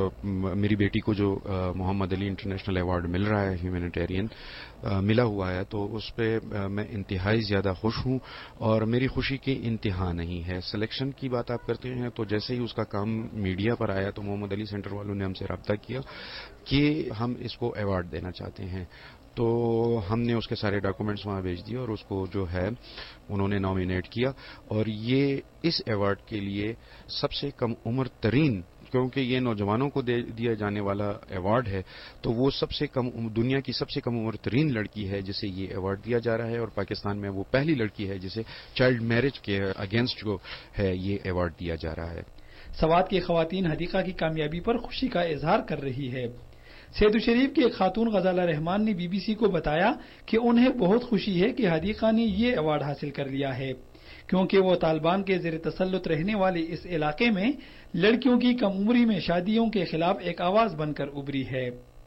میری بیٹی کو جو محمد علی انٹرنیشنل ایوارڈ مل رہا ہے ہیومینیٹیرین ملا ہوا ہے، تو اس پہ میں انتہائی زیادہ خوش ہوں اور میری خوشی کی انتہا نہیں ہے۔ سلیکشن کی بات آپ کرتے ہیں تو جیسے ہی اس کا کام میڈیا پر آیا تو محمد علی سینٹر والوں نے ہم سے رابطہ کیا کہ ہم اس کو ایوارڈ دینا چاہتے ہیں، تو ہم نے اس کے سارے ڈاکومنٹس وہاں بھیج دیے اور اس کو جو ہے انہوں نے نامینیٹ کیا، اور یہ اس ایوارڈ کے لیے سب سے کم عمر ترین، کیونکہ یہ نوجوانوں کو دیا جانے والا ایوارڈ ہے، تو وہ سب سے کم دنیا کی سب سے کم عمر ترین لڑکی ہے جسے یہ ایوارڈ دیا جا رہا ہے، اور پاکستان میں وہ پہلی لڑکی ہے جسے چائلڈ میرج کے اگینسٹ جو ہے یہ ایوارڈ دیا جا رہا ہے۔ سوات کی خواتین حدیقہ کی کامیابی پر خوشی کا اظہار کر رہی ہے۔ سید شریف کی ایک خاتون غزالہ رحمان نے BBC کو بتایا کہ انہیں بہت خوشی ہے کہ حدیقہ نے یہ ایوارڈ حاصل کر لیا ہے، کیونکہ وہ طالبان کے زیر تسلط رہنے والے اس علاقے میں لڑکیوں کی کم عمری میں شادیوں کے خلاف ایک آواز بن کر ابھری ہے۔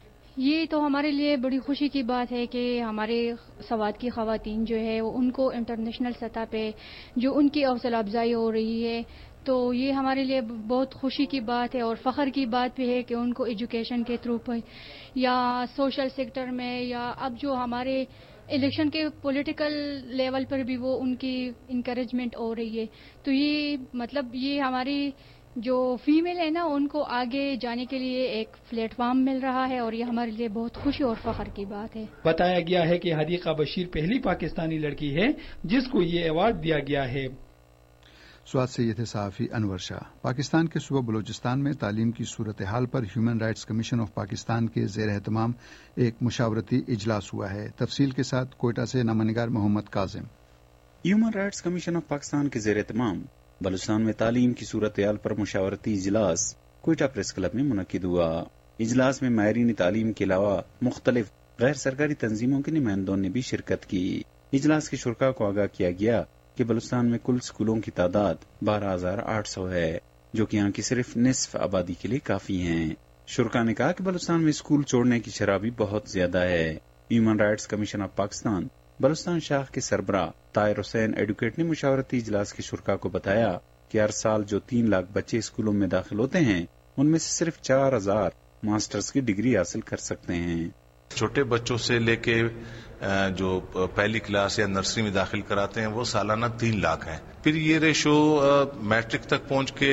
یہ تو ہمارے لیے بڑی خوشی کی بات ہے کہ ہمارے سوات کی خواتین جو ہے ان کو انٹرنیشنل سطح پہ جو ان کی حوصلہ افزائی ہو رہی ہے، تو یہ ہمارے لیے بہت خوشی کی بات ہے اور فخر کی بات بھی ہے کہ ان کو ایجوکیشن کے تھرو پر یا سوشل سیکٹر میں یا اب جو ہمارے الیکشن کے پولیٹیکل لیول پر بھی وہ ان کی انکریجمنٹ ہو رہی ہے، تو یہ مطلب یہ ہماری جو فیمیل ہے نا ان کو آگے جانے کے لیے ایک پلیٹ فارم مل رہا ہے، اور یہ ہمارے لیے بہت خوشی اور فخر کی بات ہے۔ بتایا گیا ہے کہ حدیقہ بشیر پہلی پاکستانی لڑکی ہے جس کو یہ ایوارڈ دیا گیا ہے۔ سوات سے یہ تھے صحافی انور شاہ۔ پاکستان کے صوبہ بلوچستان میں تعلیم کی صورتحال پر Human Rights Commission of Pakistan کے زیر اہتمام ایک مشاورتی اجلاس ہوا ہے۔ تفصیل کے ساتھ کوئٹہ سے نامہ نگار Muhammad Kazim. Human Rights Commission of Pakistan کے زیر اہتمام بلوچستان میں تعلیم کی صورتحال پر مشاورتی اجلاس کوئٹہ پریس کلب میں منعقد ہوا۔ اجلاس میں ماہرین تعلیم کے علاوہ مختلف غیر سرکاری تنظیموں کے نمائندوں نے بھی شرکت کی۔ اجلاس کے شرکاء کو آگاہ کیا گیا کہ بلوچستان میں کل اسکولوں کی تعداد 12,800 ہے، جو کہ یہاں کی صرف نصف آبادی کے لیے کافی ہیں۔ شرکاء نے کہا کہ بلوچستان میں اسکول چھوڑنے کی شرح بھی بہت زیادہ ہے۔ Human Rights Commission of Pakistan Balochistan شاخ کے سربراہ طاہر حسین ایڈوکیٹ نے مشاورتی اجلاس کے شرکاء کو بتایا کہ ہر سال جو 3 لاکھ بچے اسکولوں میں داخل ہوتے ہیں ان میں سے صرف 4,000 ماسٹرز کی ڈگری حاصل کر سکتے ہیں۔ چھوٹے بچوں سے لے کے جو پہلی کلاس یا نرسری میں داخل کراتے ہیں وہ سالانہ 3 لاکھ ہیں، پھر یہ ریشو میٹرک تک پہنچ کے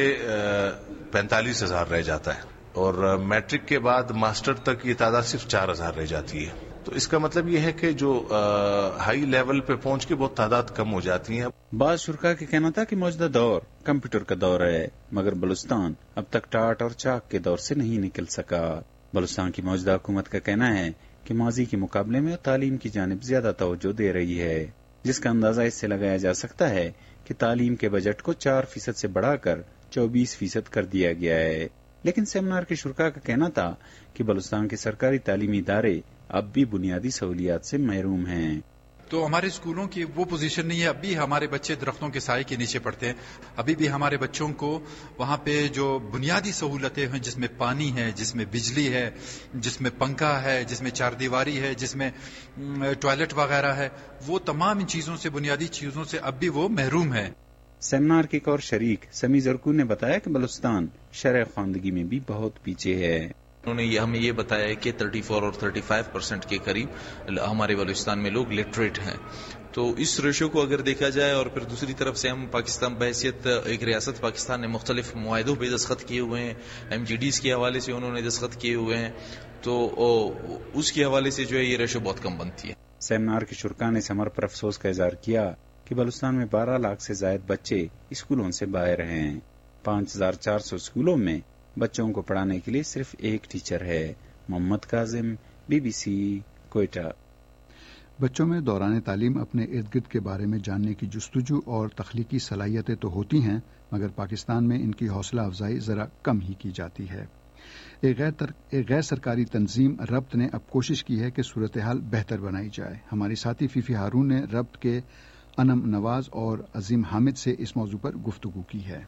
45,000 رہ جاتا ہے، اور میٹرک کے بعد ماسٹر تک یہ تعداد صرف 4,000 رہ جاتی ہے۔ تو اس کا مطلب یہ ہے کہ جو ہائی لیول پہ پہنچ کے بہت تعداد کم ہو جاتی ہیں۔ بعض شرکاء کا کہنا تھا کہ موجودہ دور کمپیوٹر کا دور ہے، مگر بلوچستان اب تک ٹاٹ اور چاک کے دور سے نہیں نکل سکا۔ بلوچستان کی موجودہ حکومت کا کہنا ہے کہ ماضی کے مقابلے میں تعلیم کی جانب زیادہ توجہ دے رہی ہے، جس کا اندازہ اس سے لگایا جا سکتا ہے کہ تعلیم کے بجٹ کو 4% سے بڑھا کر 24% کر دیا گیا ہے۔ لیکن سیمینار کے شرکاء کا کہنا تھا کہ بلوچستان کے سرکاری تعلیمی ادارے اب بھی بنیادی سہولیات سے محروم ہیں۔ تو ہمارے اسکولوں کی وہ پوزیشن نہیں ہے. اب بھی ہمارے بچے درختوں کے سائے کے نیچے پڑھتے ہیں. ابھی بھی ہمارے بچوں کو وہاں پہ جو بنیادی سہولتیں ہیں، جس میں پانی ہے، جس میں بجلی ہے، جس میں پنکھا ہے، جس میں چار دیواری ہے، جس میں ٹوائلٹ وغیرہ ہے، وہ تمام ان چیزوں سے، بنیادی چیزوں سے اب بھی وہ محروم ہے. سیمینار کے ایک اور شریک سمی زرکو نے بتایا کہ بلوچستان شرح خواندگی میں بھی بہت پیچھے ہے. انہوں نے ہمیں یہ بتایا کہ 34 اور 35% کے قریب ہمارے بلوچستان میں لوگ لٹریٹ ہیں. تو اس ریشو کو اگر دیکھا جائے، اور پھر دوسری طرف سے ہم پاکستان بحیثیت ایک ریاست پاکستان نے مختلف معاہدوں پہ دستخط کیے ہوئے ہیں، MGDs کے حوالے سے انہوں نے دستخط کیے ہوئے ہیں، تو اس کے حوالے سے جو ہے یہ ریشو بہت کم بنتی ہے. سیمینار کے شرکا نے سمر پر افسوس کا اظہار کیا کہ بلوچستان میں 12 لاکھ سے زائد بچے اسکولوں سے باہر ہیں. 5400 اسکولوں میں بچوں کو پڑھانے کے لیے صرف ایک ٹیچر ہے. محمد کاظم، BBC، کوئٹہ. بچوں میں دوران تعلیم اپنے ارد گرد کے بارے میں جاننے کی جستجو اور تخلیقی صلاحیتیں تو ہوتی ہیں، مگر پاکستان میں ان کی حوصلہ افزائی ذرا کم ہی کی جاتی ہے. ایک غیر سرکاری تنظیم ربط نے اب کوشش کی ہے کہ صورتحال بہتر بنائی جائے. ہماری ساتھی فیفی ہارون نے ربط کے انم نواز اور عظیم حامد سے اس موضوع پر گفتگو کی ہے.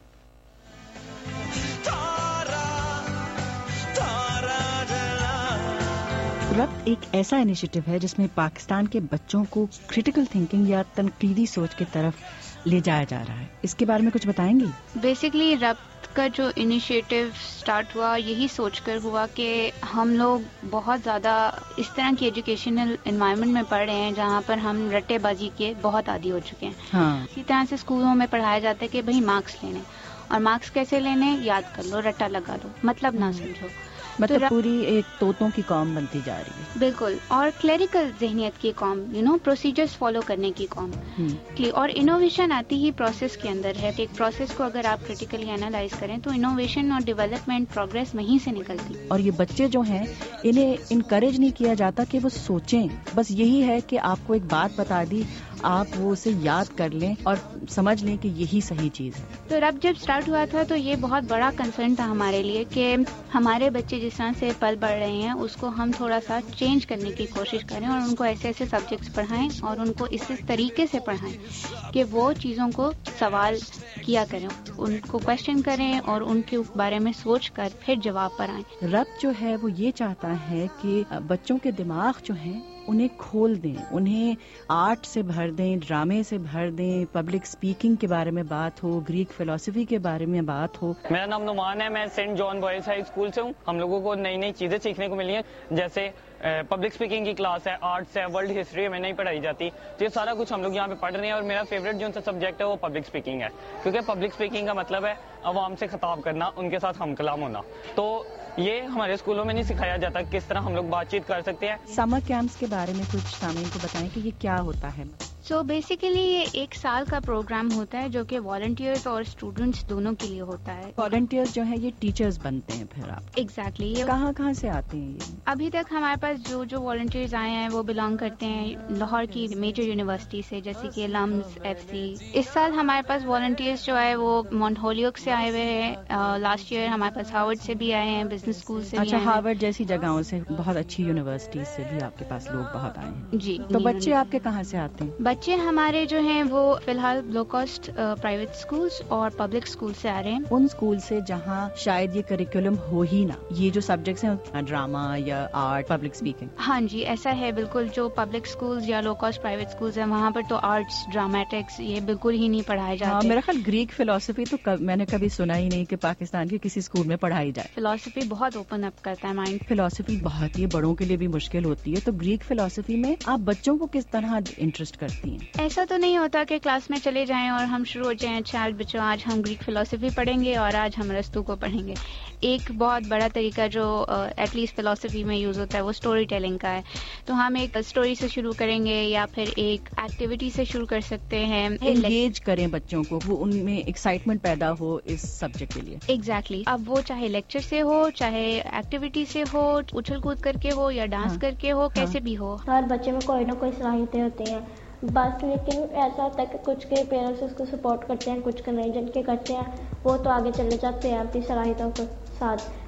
ربط ایک ایسا انیشیٹو ہے جس میں پاکستان کے بچوں کو کریٹیکل تھنکنگ یا تنقیدی سوچ کی طرف لے جایا جا رہا ہے. اس کے بارے میں کچھ بتائیں گی؟ بیسکلی ربط کا جو انیشیٹو سٹارٹ ہوا یہی سوچ کر ہوا کہ ہم لوگ بہت زیادہ اس طرح کی ایجوکیشنل انوائرمنٹ میں پڑھ رہے ہیں جہاں پر ہم رٹے بازی کے بہت عادی ہو چکے ہیں. اسی طرح سے اسکولوں میں پڑھایا جاتا ہے کہ بھائی مارکس لینے، اور مارکس کیسے لینے، یاد کر لو، رٹا لگا دو، مطلب نہ سمجھو. مطلب پوری ایک طوطوں کی قوم بنتی جا رہی ہے. بالکل، اور کلیریکل ذہنیت کی قوم، پروسیجرز فالو کرنے کی قوم. اور انوویشن آتی ہی پروسیس کے اندر ہے. ایک پروسیس کو اگر آپ کریٹیکلی انالائز کریں تو انوویشن اور ڈیولپمنٹ پروگریس وہیں سے نکلتی. اور یہ بچے جو ہیں انہیں انکریج نہیں کیا جاتا کہ وہ سوچیں، بس یہی ہے کہ آپ کو ایک بات بتا دی، آپ وہ اسے یاد کر لیں اور سمجھ لیں کہ یہی صحیح چیز ہے. تو رب جب سٹارٹ ہوا تھا تو یہ بہت بڑا کنسرن تھا ہمارے لیے کہ ہمارے بچے جس طرح سے پل بڑھ رہے ہیں اس کو ہم تھوڑا سا چینج کرنے کی کوشش کریں اور ان کو ایسے ایسے سبجیکٹس پڑھائیں اور ان کو اس طریقے سے پڑھائیں کہ وہ چیزوں کو سوال کیا کریں، ان کو کوشچن کریں اور ان کے بارے میں سوچ کر پھر جواب پر آئیں. رب جو ہے وہ یہ چاہتا ہے کہ بچوں کے دماغ جو ہیں انہیں کھول دیں، انہیں آرٹ سے بھر دیں، ڈرامے سے بھر دیں، پبلک سپیکنگ کے بارے میں بات ہو، گریک فلسفی کے بارے میں بات ہو. میرا نام نعمان ہے، میں Saint John Boys High School سے ہوں. ہم لوگوں کو نئی نئی چیزیں سیکھنے کو ملی ہیں، جیسے پبلک سپیکنگ کی کلاس ہے، آرٹس ہے، ورلڈ ہسٹری ہمیں نہیں پڑھائی جاتی. تو یہ سارا کچھ ہم لوگ یہاں پہ پڑھ رہے ہیں. اور میرا فیوریٹ جو سبجیکٹ ہے وہ پبلک سپیکنگ ہے، کیونکہ پبلک سپیکنگ کا مطلب ہے عوام سے خطاب کرنا، ان کے ساتھ ہم کلام ہونا. تو یہ ہمارے اسکولوں میں نہیں سکھایا جاتا کس طرح ہم لوگ بات چیت کر سکتے ہیں. سمر کیمپس کے بارے میں کچھ سامعین کو بتائیں کہ یہ کیا ہوتا ہے. سو بیسیکلی یہ 1 سال کا پروگرام ہوتا ہے جو کہ والنٹیئرز اور اسٹوڈنٹس دونوں کے لیے ہوتا ہے. والنٹیئرز جو ہیں یہ ٹیچرز بنتے ہیں پھر آپ؟ ایگزیکٹلی. کہاں سے آتے ہیں یہ؟ ابھی تک ہمارے پاس جو والنٹیئرز آئے ہیں وہ بلانگ کرتے ہیں لاہور کی میجر یونیورسٹی سے، جیسے کہ لمز، FC. اس سال ہمارے پاس والنٹیئرز جو ہے وہ ماؤنٹ ہولوک سے آئے ہوئے ہیں. لاسٹ ایئر ہمارے پاس ہارورڈ سے بھی آئے ہیں، بزنس اسکول سے. اچھا، ہارورڈ جیسی جگہوں سے، بہت اچھی یونیورسٹیز سے بھی آپ کے پاس لوگ بہت آئے ہیں. جی. تو بچے آپ کے کہاں سے آتے ہیں؟ بچے ہمارے جو ہیں وہ فی الحال لو کاسٹ پرائیویٹ اسکولس اور پبلک اسکول سے آ رہے ہیں. ان اسکول سے جہاں شاید یہ کریکولم ہو ہی نہ، یہ جو سبجیکٹس ہیں ڈرامہ یا آرٹ، پبلک اسپیکنگ. ہاں جی، ایسا ہے بالکل. جو پبلک اسکولز یا لو کاسٹ پرائیویٹ اسکولز ہیں وہاں پر تو آرٹس، ڈرامیٹکس یہ بالکل ہی نہیں پڑھائے جاتے. ہاں، میرا خیال گریک فلسفی تو میں نے کبھی سنا ہی نہیں کہ پاکستان کے کسی اسکول میں پڑھائی جائے. فلسفی بہت اوپن اپ کرتا ہے مائنڈ. فلسفی بہت ہی بڑوں کے لیے بھی مشکل ہوتی ہے. تو گریک فلسفی میں آپ بچوں کو کس طرح انٹرسٹ کرتی ہیں؟ ایسا تو نہیں ہوتا کہ کلاس میں چلے جائیں اور ہم شروع ہو جائیں، اچھا بچوں آج ہم گریک فلسفی پڑھیں گے اور آج ہم ارسطو کو پڑھیں گے. ایک بہت بڑا طریقہ جو ایٹ لیسٹ فلسفی میں یوز ہوتا ہے وہ اسٹوری ٹیلنگ کا ہے. تو ہم ایک اسٹوری سے شروع کریں گے یا پھر ایک ایکٹیویٹی سے شروع کر سکتے ہیں. انگیج کریں بچوں کو، وہ ان میں ایکسائٹمنٹ پیدا ہو اس سبجیکٹ کے لیے. ایگزیکٹلی. اب وہ چاہے لیکچر سے ہو، چاہے ایکٹیویٹی سے ہو، اچھل کود کر کے ہو یا ڈانس کر کے ہو، کیسے بھی ہو. ہر بچے میں کوئی نہ کوئی صلاحیتیں ہوتی ہیں بس، لیکن ایسا ہوتا ہے کہ کچھ کے پیرنٹس اس کو سپورٹ کرتے ہیں، کچھ کے نہیں. جن کے کرتے ہیں وہ تو آگے چلے جاتے ہیں اپنی صلاحیتوں کے ساتھ.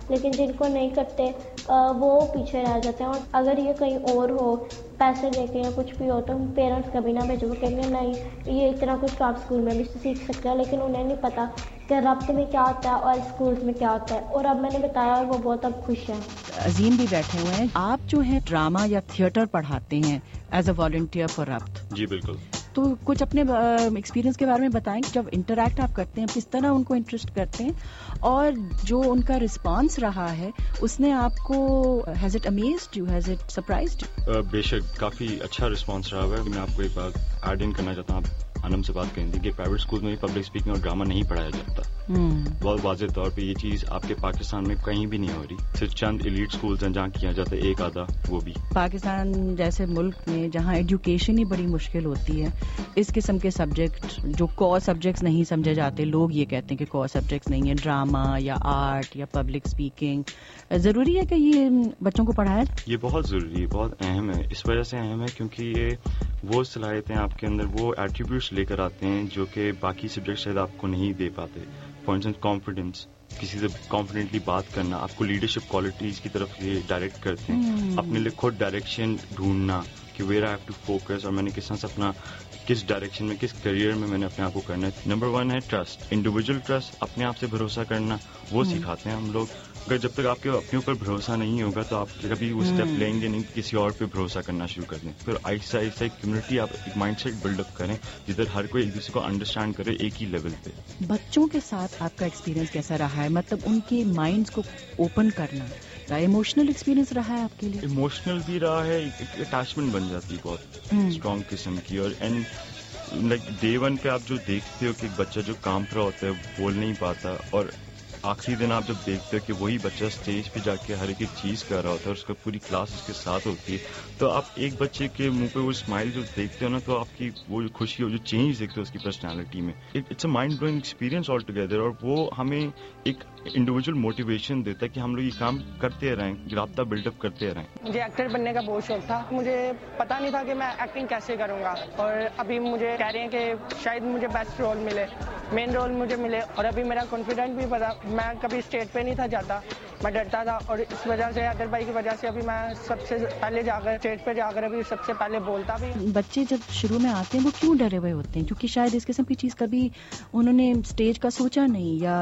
लेकिन जिनको नहीं करते वो पीछे रह जाते हैं। और अगर ये कहीं और हो, पैसे देके या कुछ भी हो, तो पेरेंट्स कभी ना भेजो, वो कहेंगे नहीं ये इतना कुछ तो आप स्कूल में भी सीख सकते हैं, लेकिन उन्हें नहीं पता कि रब्त में क्या होता है और स्कूल्स में क्या होता है। और अब मैंने बताया और वो बहुत अब खुश हैं। अजीम भी बैठे हुए हैं। आप जो है ड्रामा या थिएटर पढ़ाते हैं as a volunteer for Rabt. जी बिल्कुल। तो कुछ अपने एक्सपीरियंस के बारे में बताएं कि जब इंटरैक्ट आप करते हैं किस तरह उनको इंटरेस्ट करते हैं, और जो उनका रिस्पांस रहा है उसने आपको has it amazed you, has it surprised? बेशक काफी अच्छा रिस्पांस रहा है। मैं आपको एक बात ऐड इन करना चाहता हूँ, आनम से बात करेंगे कि प्राइवेट स्कूल में पब्लिक स्पीकिंग और ड्रामा नहीं पढ़ाया जाता। बहुत वाज़ेह तौर पे ये चीज आपके पाकिस्तान में कहीं भी नहीं हो रही, सिर्फ चंद एलीट स्कूल्स हैं जहाँ किया जाता है, एक आधा, वो भी। पाकिस्तान जैसे मुल्क में जहाँ एजुकेशन ही बड़ी मुश्किल होती है, इस किस्म के सब्जेक्ट जो कोर सब्जेक्ट्स नहीं समझे जाते, लोग ये कहते हैं कि कोर सब्जेक्ट्स नहीं है, ड्रामा या आर्ट या पब्लिक स्पीकिंग, जरूरी है कि ये बच्चों को पढ़ाया? ये बहुत जरूरी है, बहुत अहम है। इस वजह से अहम है क्योंकि ये वो सलाहियतें आपके अंदर, वो एट्रीब्यूट्स लेकर आते हैं जो कि बाकी सब्जेक्ट शायद आपको नहीं दे पाते। फॉर इंस्टेंस कॉन्फिडेंस, किसी से कॉन्फिडेंटली बात करना, आपको लीडरशिप क्वालिटीज की तरफ ये डायरेक्ट करते हैं। अपने लिए खुद डायरेक्शन ढूंढना कि where I have to focus, और मैंने किस तरह से अपना किस डायरेक्शन में, किस करियर में मैंने अपने आप को करना है। नंबर 1 है ट्रस्ट, इंडिविजुअल ट्रस्ट, अपने आप से भरोसा करना, वो सिखाते हैं हम लोग। अगर जब तक आपके अपने ऊपर भरोसा नहीं होगा तो आप कभी वो स्टेप लेंगे नहीं, किसी और पे भरोसा करना शुरू कर दें। फिर आहिस्ता आहिस्ता एक कम्युनिटी, आप एक माइंडसेट बिल्डअप करें जिधर हर कोई एक दूसरे को अंडरस्टैंड करे एक ही लेवल पे। बच्चों के साथ आपका एक्सपीरियंस कैसा रहा है? मतलब उनके माइंड्स को ओपन करना, इमोशनल एक्सपीरियंस रहा है आपके लिए? इमोशनल भी रहा है, एक अटैचमेंट बन जाती है बहुत स्ट्रॉन्ग किस्म की। और एंड लाइक डे 1 पे आप जो देखते हो कि एक बच्चा जो काम पर होता है, बोल नहीं पाता, और आखिरी दिन आप जब देखते हो कि वही बच्चा स्टेज पे जाके हर एक चीज कर रहा होता है और उसका पूरी क्लास उसके साथ होती है, तो आप एक बच्चे के मुंह पे वो स्माइल जो देखते हो ना, तो आपकी वो जो खुशी हो, जो चेंज देखते हो उसकी पर्सनालिटी में, it's a mind blowing experience altogether. और वो हमें एक इंडिविजुअल मोटिवेशन देता है कि हम लोग ये काम करते रहें, राब्ता बिल्डअप करते रहें। मुझे एक्टर बनने का बहुत शौक था, मुझे पता नहीं था कि मैं एक्टिंग कैसे करूंगा, और अभी मुझे कह रहे हैं कि शायद मुझे बेस्ट रोल मिले, मेन रोल मुझे मिले। और अभी मेरा कॉन्फिडेंस भी बढ़ा, मैं कभी स्टेज पे नहीं था जाता, मैं डरता था, और इस वजह से अदर भाई की वजह से अभी मैं सबसे पहले जाकर स्टेज पे जाकर अभी सबसे पहले बोलता भी। बच्चे जब शुरू में आते हैं वो क्यों डरे हुए होते हैं? क्योंकि शायद इस किस्म की चीज कभी उन्होंने स्टेज का सोचा नहीं, या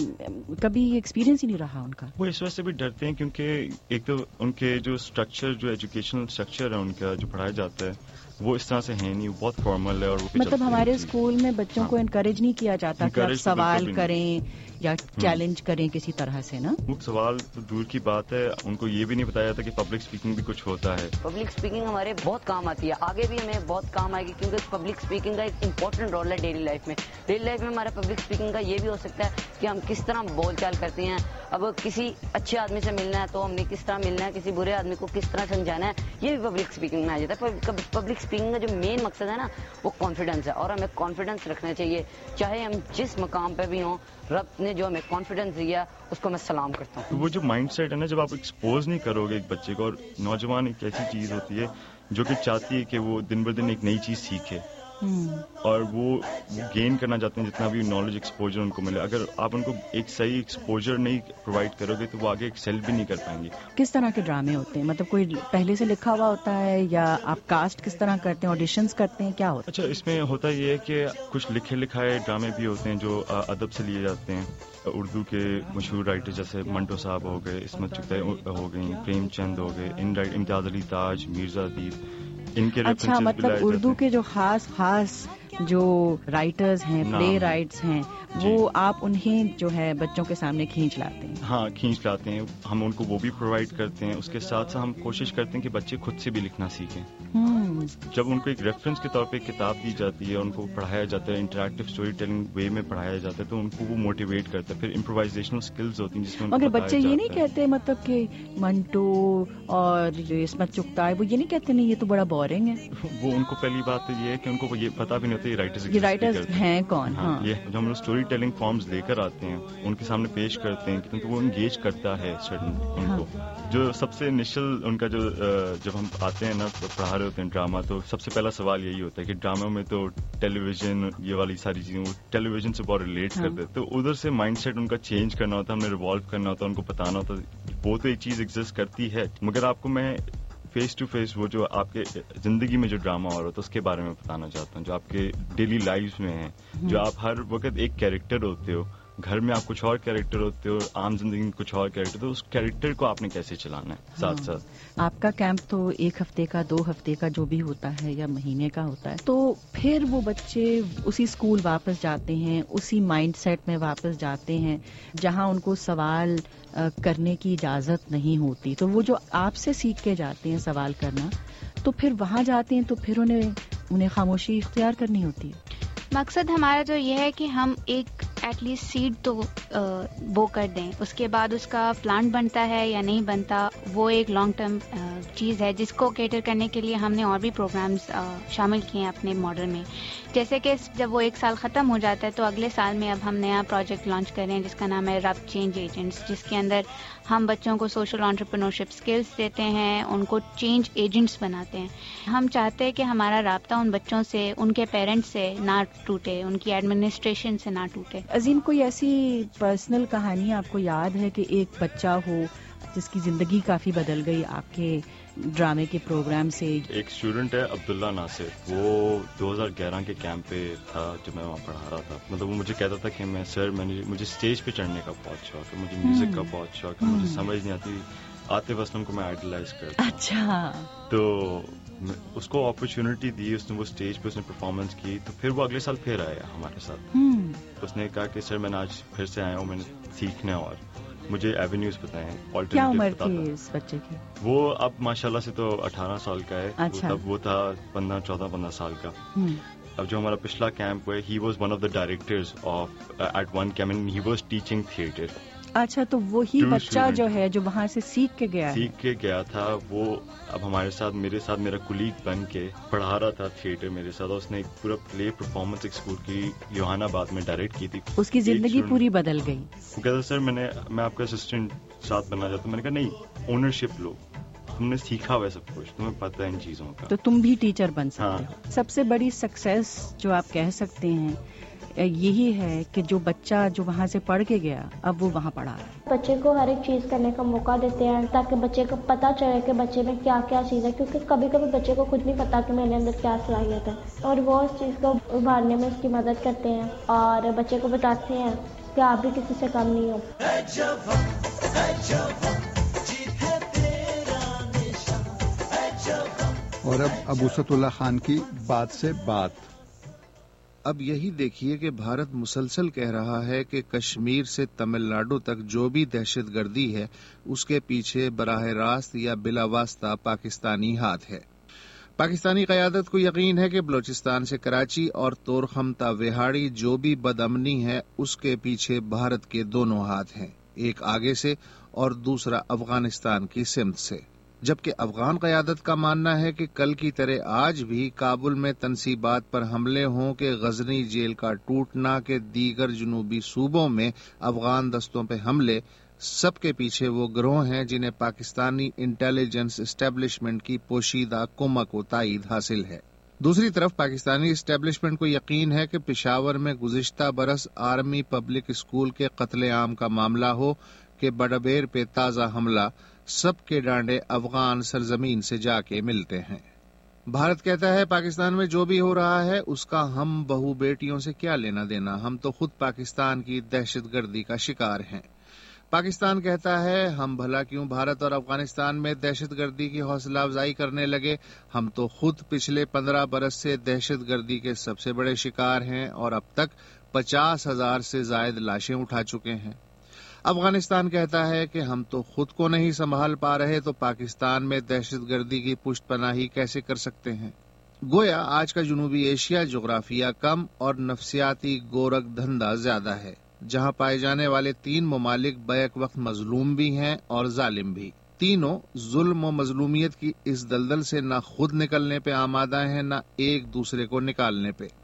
कभी एक्सपीरियंस ही नहीं रहा उनका। वो इस वजह से भी डरते हैं क्योंकि एक तो उनके जो स्ट्रक्चर, जो एजुकेशनल स्ट्रक्चर है उनका, जो पढ़ाया जाता है वो इस तरह से है नहीं, बहुत फॉर्मल है। और वो मतलब हमारे स्कूल में बच्चों को एनकरेज नहीं किया जाता कि आप सवाल करें या चैलेंज करें किसी तरह से ना? सवाल तो दूर की बात है, उनको ये भी नहीं बताया जाता कि पब्लिक स्पीकिंग भी कुछ होता है। पब्लिक स्पीकिंग हमारे बहुत काम आती है, आगे भी हमें बहुत काम आएगी, क्योंकि पब्लिक स्पीकिंग का एक इम्पोर्टेंट रोल है डेली लाइफ में। डेली लाइफ में हमारा पब्लिक स्पीकिंग का ये भी हो सकता है कि हम किस तरह बोलचाल करते हैं। अब किसी अच्छे आदमी से मिलना है तो हमने किस तरह मिलना है, किसी बुरे आदमी को किस तरह समझाना है, ये भी पब्लिक स्पीकिंग में आ जाता है। पब्लिक स्पीकिंग का जो मेन मकसद है ना, वो कॉन्फिडेंस है, और हमें कॉन्फिडेंस रखना चाहिए, चाहे हम जिस मकाम पे भी हों। रब ने जो हमें कॉन्फिडेंस दिया उसको मैं सलाम करता हूँ। वो जो माइंडसेट है ना, जब आप एक्सपोज नहीं करोगे एक बच्चे को, और नौजवान एक ऐसी चीज होती है जो कि चाहती है कि वो दिन ब दिन एक नई चीज सीखे, और वो गेन करना चाहते हैं जितना भी नॉलेज एक्सपोजर उनको मिले। अगर आप उनको एक सही एक्सपोजर नहीं प्रोवाइड करोगे तो वो आगे एक्सेल भी नहीं कर पाएंगे। किस तरह के ड्रामे होते हैं? मतलब कोई पहले से लिखा हुआ होता है, या आप कास्ट किस तरह करते हैं, ऑडिशंस करते हैं, क्या होता है? अच्छा, इसमें होता ये है कि कुछ लिखे लिखाए ड्रामे भी होते हैं जो अदब से लिए जाते हैं। उर्दू के मशहूर राइटर जैसे मंटो साहब हो गए, इसमत चुगताई हो गई, प्रेमचंद हो गए, इम्तियाज अली ताज, मीर्जा अदीब, इनके अच्छा, मतलब उर्दू के जो खास जो राइटर्स हैं, प्ले राइट्स हैं, वो आप उन्हें जो है बच्चों के सामने खींच लाते हैं? हाँ, खींच लाते हैं, हम उनको वो भी प्रोवाइड करते हैं। उसके साथ साथ हम कोशिश करते हैं कि बच्चे खुद से भी लिखना सीखें। जब उनको एक रेफरेंस के तौर पे किताब दी जाती है, उनको पढ़ाया जाता है, इंटरैक्टिव स्टोरी टेलिंग वे में पढ़ाया जाता है, तो उनको वो मोटिवेट करता है। फिर इम्प्रोवाइजेशनल स्किल्स होती हैं जिसमें मगर बच्चे ये नहीं कहते, मतलब कि मंटो और इसमत चुगताई, वो ये नहीं कहते नहीं ये तो बड़ा बोरिंग है? वो उनको पहली बात तो ये है कि उनको ये पता भी नहीं होता سے رائٹرز ہیں کون. ہاں یہ جو ہم لوگ اسٹوری ٹیلنگ فارمز لے کر آتے ہیں ان کے سامنے پیش کرتے ہیں کیونکہ وہ انگیج کرتا ہے ان کو. جو سب سے انیشل ان کا جو جب ہم آتے ہیں نا پڑھا رہے ہوتے ہیں ڈرامہ تو سب سے پہلا سوال یہی ہوتا ہے کہ ڈراموں میں تو ٹیلی ویژن یہ والی ساری چیزیں وہ ٹیلی ویژن سے بہت ریلیٹ کرتے ہیں. تو ادھر سے مائنڈ سیٹ ان کا چینج کرنا ہوتا ہے, ہم نے ریوالو کرنا ہوتا ہے, ان کو بتانا ہوتا ہے وہ تو ایک چیز ایگزسٹ کرتی ہے مگر آپ کو میں فیس ٹو فیس وہ جو آپ کے زندگی میں جو ڈرامہ ہو رہا ہے اس کے بارے میں بتانا چاہتا ہوں جو آپ کے ڈیلی لائف میں ہیں, جو آپ ہر وقت ایک کیریکٹر ہوتے ہو, گھر میں آپ کچھ اور کیریکٹر ہوتے ہو, عام زندگی میں کچھ اور کیریکٹر, تو اس کیریکٹر کو آپ نے کیسے چلانا ہے ساتھ ساتھ. آپ کا کیمپ تو 1 ہفتے کا 2 ہفتے کا جو بھی ہوتا ہے یا مہینے کا ہوتا ہے, تو پھر وہ بچے اسی اسکول واپس جاتے ہیں, اسی مائنڈ سیٹ میں واپس جاتے ہیں جہاں ان کو سوال کرنے کی اجازت نہیں ہوتی. تو وہ جو آپ سے سیکھ کے جاتے ہیں سوال کرنا, تو پھر وہاں جاتے ہیں تو پھر انہیں خاموشی اختیار کرنی ہوتی ہے. مقصد ہمارا تو یہ ہے کہ ہم ایک ایٹ لیسٹ سیڈ تو بو کر دیں, اس کے بعد اس کا پلانٹ بنتا ہے یا نہیں بنتا وہ ایک لانگ ٹرم چیز ہے جس کو کیٹر کرنے کے لیے ہم نے اور بھی پروگرامز شامل کیے ہیں اپنے ماڈل میں. جیسے کہ جب وہ 1 سال ختم ہو جاتا ہے تو اگلے سال میں اب ہم نیا پروجیکٹ لانچ کر رہے ہیں جس کا نام ہے رب چینج ایجنٹس, جس کے اندر ہم بچوں کو سوشل انٹرپرینورشپ اسکلس دیتے ہیں, ان کو چینج ایجنٹس بناتے ہیں. ہم چاہتے ہیں کہ ہمارا رابطہ ان بچوں سے, ان کے پیرنٹس سے نہ ٹوٹے, ان کی ایڈمنسٹریشن سے نہ ٹوٹے. عظیم, کوئی ایسی پرسنل کہانی آپ کو یاد ہے کہ ایک بچہ ہو جس کی زندگی کافی بدل گئی آپ کے ڈرامے کے پروگرام سے؟ ایک اسٹوڈنٹ ہے عبداللہ ناصر, وہ 2011 کے کیمپ پہ تھا جب میں وہاں پڑھا رہا تھا. مطلب وہ مجھے کہتا تھا کہ میں سر مجھے اسٹیج پہ چڑھنے کا بہت شوق ہے, مجھے میوزک کا بہت شوق ہے, مجھے سمجھ نہیں آتی عاطف اسلم کو میں آئیڈلائز کرتا ہوں. اچھا. تو اس کو اپرچونٹی دی, اس نے وہ اسٹیج پہ اس نے پرفارمنس کی, تو پھر وہ اگلے سال پھر آیا ہمارے ساتھ. اس نے کہا کہ سر میں نے آج پھر سے آیا ہوں, میں نے سیکھنا ہے اور مجھے ایونیوز بتائیں. کیا عمر تھی اس بچے کی؟ وہ اب ماشاءاللہ سے تو 18 سال کا ہے. اچھا. وہ تھا 14-15 سال کا. اب جو ہمارا پچھلا کیمپ ہے, ہی was one of the directors of eight one camp and he was teaching theatre. اچھا, تو وہی بچہ جو ہے جو وہاں سے سیکھ کے گیا تھا وہ اب ہمارے ساتھ میرے ساتھ میرا کولیگ بن کے پڑھا رہا تھا تھیٹر میرے ساتھ. اس نے ایک پورا پلے پرفارمنس ایک اسکول کی جوہان آباد میں ڈائریکٹ کی تھی. اس کی زندگی پوری بدل گئی. وہ کہتا سر میں آپ کا اسسٹنٹ ساتھ بننا چاہتا ہوں. میں نے کہا نہیں, اونرشپ لو, تم نے سیکھا ہوا ہے سب کچھ, تمہیں پتہ ہے ان چیزوں کا, تو تم بھی ٹیچر بن سکتے ہو. سب سے بڑی سکسیس جو آپ کہہ سکتے ہیں یہی ہے کہ جو بچہ جو وہاں سے پڑھ کے گیا اب وہ وہاں پڑھا رہا ہے. بچے کو ہر ایک چیز کرنے کا موقع دیتے ہیں تاکہ بچے کو پتہ چلے کہ بچے میں کیا کیا چیز ہے, کیونکہ کبھی کبھی بچے کو خود نہیں پتا کہ میرے اندر کیا صلاحیت ہے, اور وہ اس چیز کو ابھارنے میں اس کی مدد کرتے ہیں اور بچے کو بتاتے ہیں کہ آپ بھی کسی سے کم نہیں ہو. اور اب ابوسط اللہ خان کی بات سے بات. اب یہی دیکھیے کہ بھارت مسلسل کہہ رہا ہے کہ کشمیر سے تمل ناڈو تک جو بھی دہشت گردی ہے اس کے پیچھے براہ راست یا بلا واسطہ پاکستانی ہاتھ ہے. پاکستانی قیادت کو یقین ہے کہ بلوچستان سے کراچی اور تورخم تا وہاڑی جو بھی بدامنی ہے اس کے پیچھے بھارت کے دونوں ہاتھ ہیں, ایک آگے سے اور دوسرا افغانستان کی سمت سے. جبکہ افغان قیادت کا ماننا ہے کہ کل کی طرح آج بھی کابل میں تنصیبات پر حملے ہوں, کہ غزنی جیل کا ٹوٹنا, کہ دیگر جنوبی صوبوں میں افغان دستوں پہ حملے, سب کے پیچھے وہ گروہ ہیں جنہیں پاکستانی انٹیلیجنس اسٹیبلشمنٹ کی پوشیدہ کمک و تائید حاصل ہے. دوسری طرف پاکستانی اسٹیبلشمنٹ کو یقین ہے کہ پشاور میں گزشتہ برس آرمی پبلک اسکول کے قتل عام کا معاملہ ہو, کہ بڑبیر پہ تازہ حملہ, سب کے ڈانڈے افغان سرزمین سے جا کے ملتے ہیں. بھارت کہتا ہے پاکستان میں جو بھی ہو رہا ہے اس کا ہم بہو بیٹیوں سے کیا لینا دینا, ہم تو خود پاکستان کی دہشت گردی کا شکار ہیں. پاکستان کہتا ہے ہم بھلا کیوں بھارت اور افغانستان میں دہشت گردی کی حوصلہ افزائی کرنے لگے, ہم تو خود پچھلے 15 برس سے دہشت گردی کے سب سے بڑے شکار ہیں اور اب تک 50,000 سے زائد لاشیں اٹھا چکے ہیں. افغانستان کہتا ہے کہ ہم تو خود کو نہیں سنبھال پا رہے تو پاکستان میں دہشت گردی کی پشت پناہی کیسے کر سکتے ہیں. گویا آج کا جنوبی ایشیا جغرافیہ کم اور نفسیاتی گورکھ دھندا زیادہ ہے, جہاں پائے جانے والے 3 ممالک بیک وقت مظلوم بھی ہیں اور ظالم بھی. تینوں ظلم و مظلومیت کی اس دلدل سے نہ خود نکلنے پہ آمادہ ہیں نہ ایک دوسرے کو نکالنے پہ.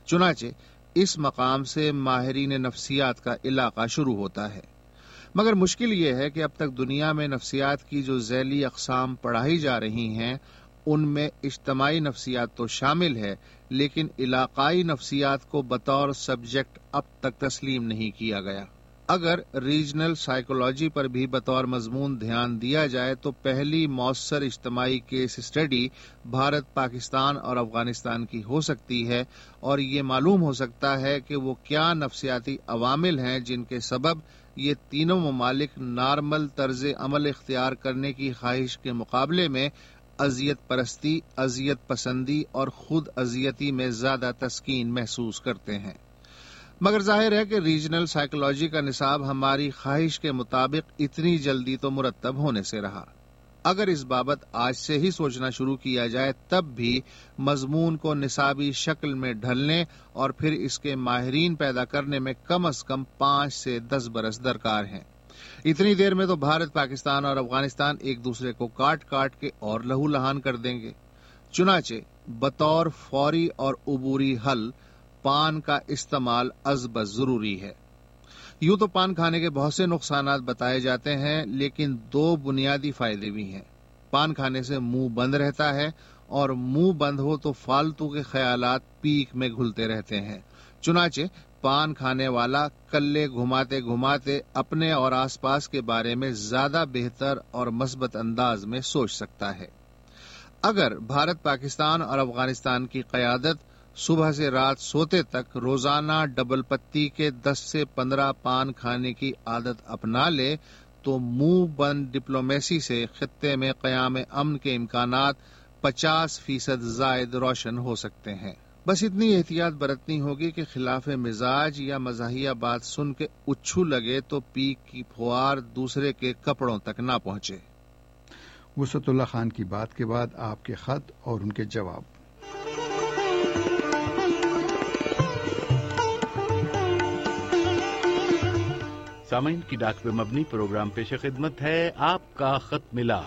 चुनाचे इस मकाम से माहिरीन नफ्सियात का इलाका शुरू होता है। मगर मुश्किल ये है कि अब तक दुनिया में नफ्सियात की जो ज़ैली अक़साम पढ़ाई जा रही हैं उनमें इज्तमाई नफ्सियात तो शामिल है, लेकिन इलाकाई नफ्सियात को बतौर सब्जेक्ट अब तक तस्लीम नहीं किया गया। अगर रीजनल साइकोलॉजी पर भी बतौर मजमून ध्यान दिया जाए तो पहली मौसर इज्तमाई केस स्टडी भारत, पाकिस्तान और अफगानिस्तान की हो सकती है और ये मालूम हो सकता है कि वो क्या नफ्सियाती अवामिल हैं जिनके सबब ये तीनों ममालिक नॉर्मल तर्ज अमल इख्तियार करने की ख्वाहिश के मुकाबले में अजियत परस्ती, अजियत पसंदी और खुद अजियती में ज्यादा तस्कीन महसूस करते हैं। मगर जाहिर है कि रीजनल साइकोलॉजी का निसाब हमारी ख्वाहिश के मुताबिक इतनी जल्दी तो मुरतब होने से रहा। अगर इस बाबत आज से ही सोचना शुरू किया जाए तब भी मजमून को निसाबी शक्ल में ढलने और फिर इसके माहिरीन पैदा करने में कम से कम 5 से 10 बरस दरकार हैं। इतनी देर में तो भारत, पाकिस्तान और अफगानिस्तान एक दूसरे को काट काट के और लहू लहान कर देंगे। चुनाचे बतौर फौरी और उबूरी हल पान का इस्तेमाल अज़बज़ जरूरी है। यूं तो पान खाने के बहुत से नुकसानात बताए जाते हैं, लेकिन 2 बुनियादी फायदे भी हैं। पान खाने से मुंह बंद रहता है और मुंह बंद हो तो फालतू के ख्यालात पीक में घुलते रहते हैं। चुनाचे पान खाने वाला कल्ले घुमाते घुमाते अपने और आसपास के बारे में ज्यादा बेहतर और मस्बत अंदाज में सोच सकता है। अगर भारत, पाकिस्तान और अफगानिस्तान की क़यादत सुबह से रात सोते तक रोजाना डबल पत्ती के 10 से 15 पान खाने की आदत अपना ले तो मुंह बंद डिप्लोमेसी से खित्ते में क़याम अमन के इम्कानात 50% जायद रोशन हो सकते हैं। बस इतनी एहतियात बरतनी होगी कि खिलाफ मिजाज या मज़ाहिया बात सुन के उच्छू लगे तो पीक की फुआर दूसरे के कपड़ों तक ना पहुंचे। वसअतुल्ला खान की बात के बाद आपके खत और उनके जवाब। सामीन की डाक पे मबनी प्रोग्राम पेश खिदमत है आपका खत मिला।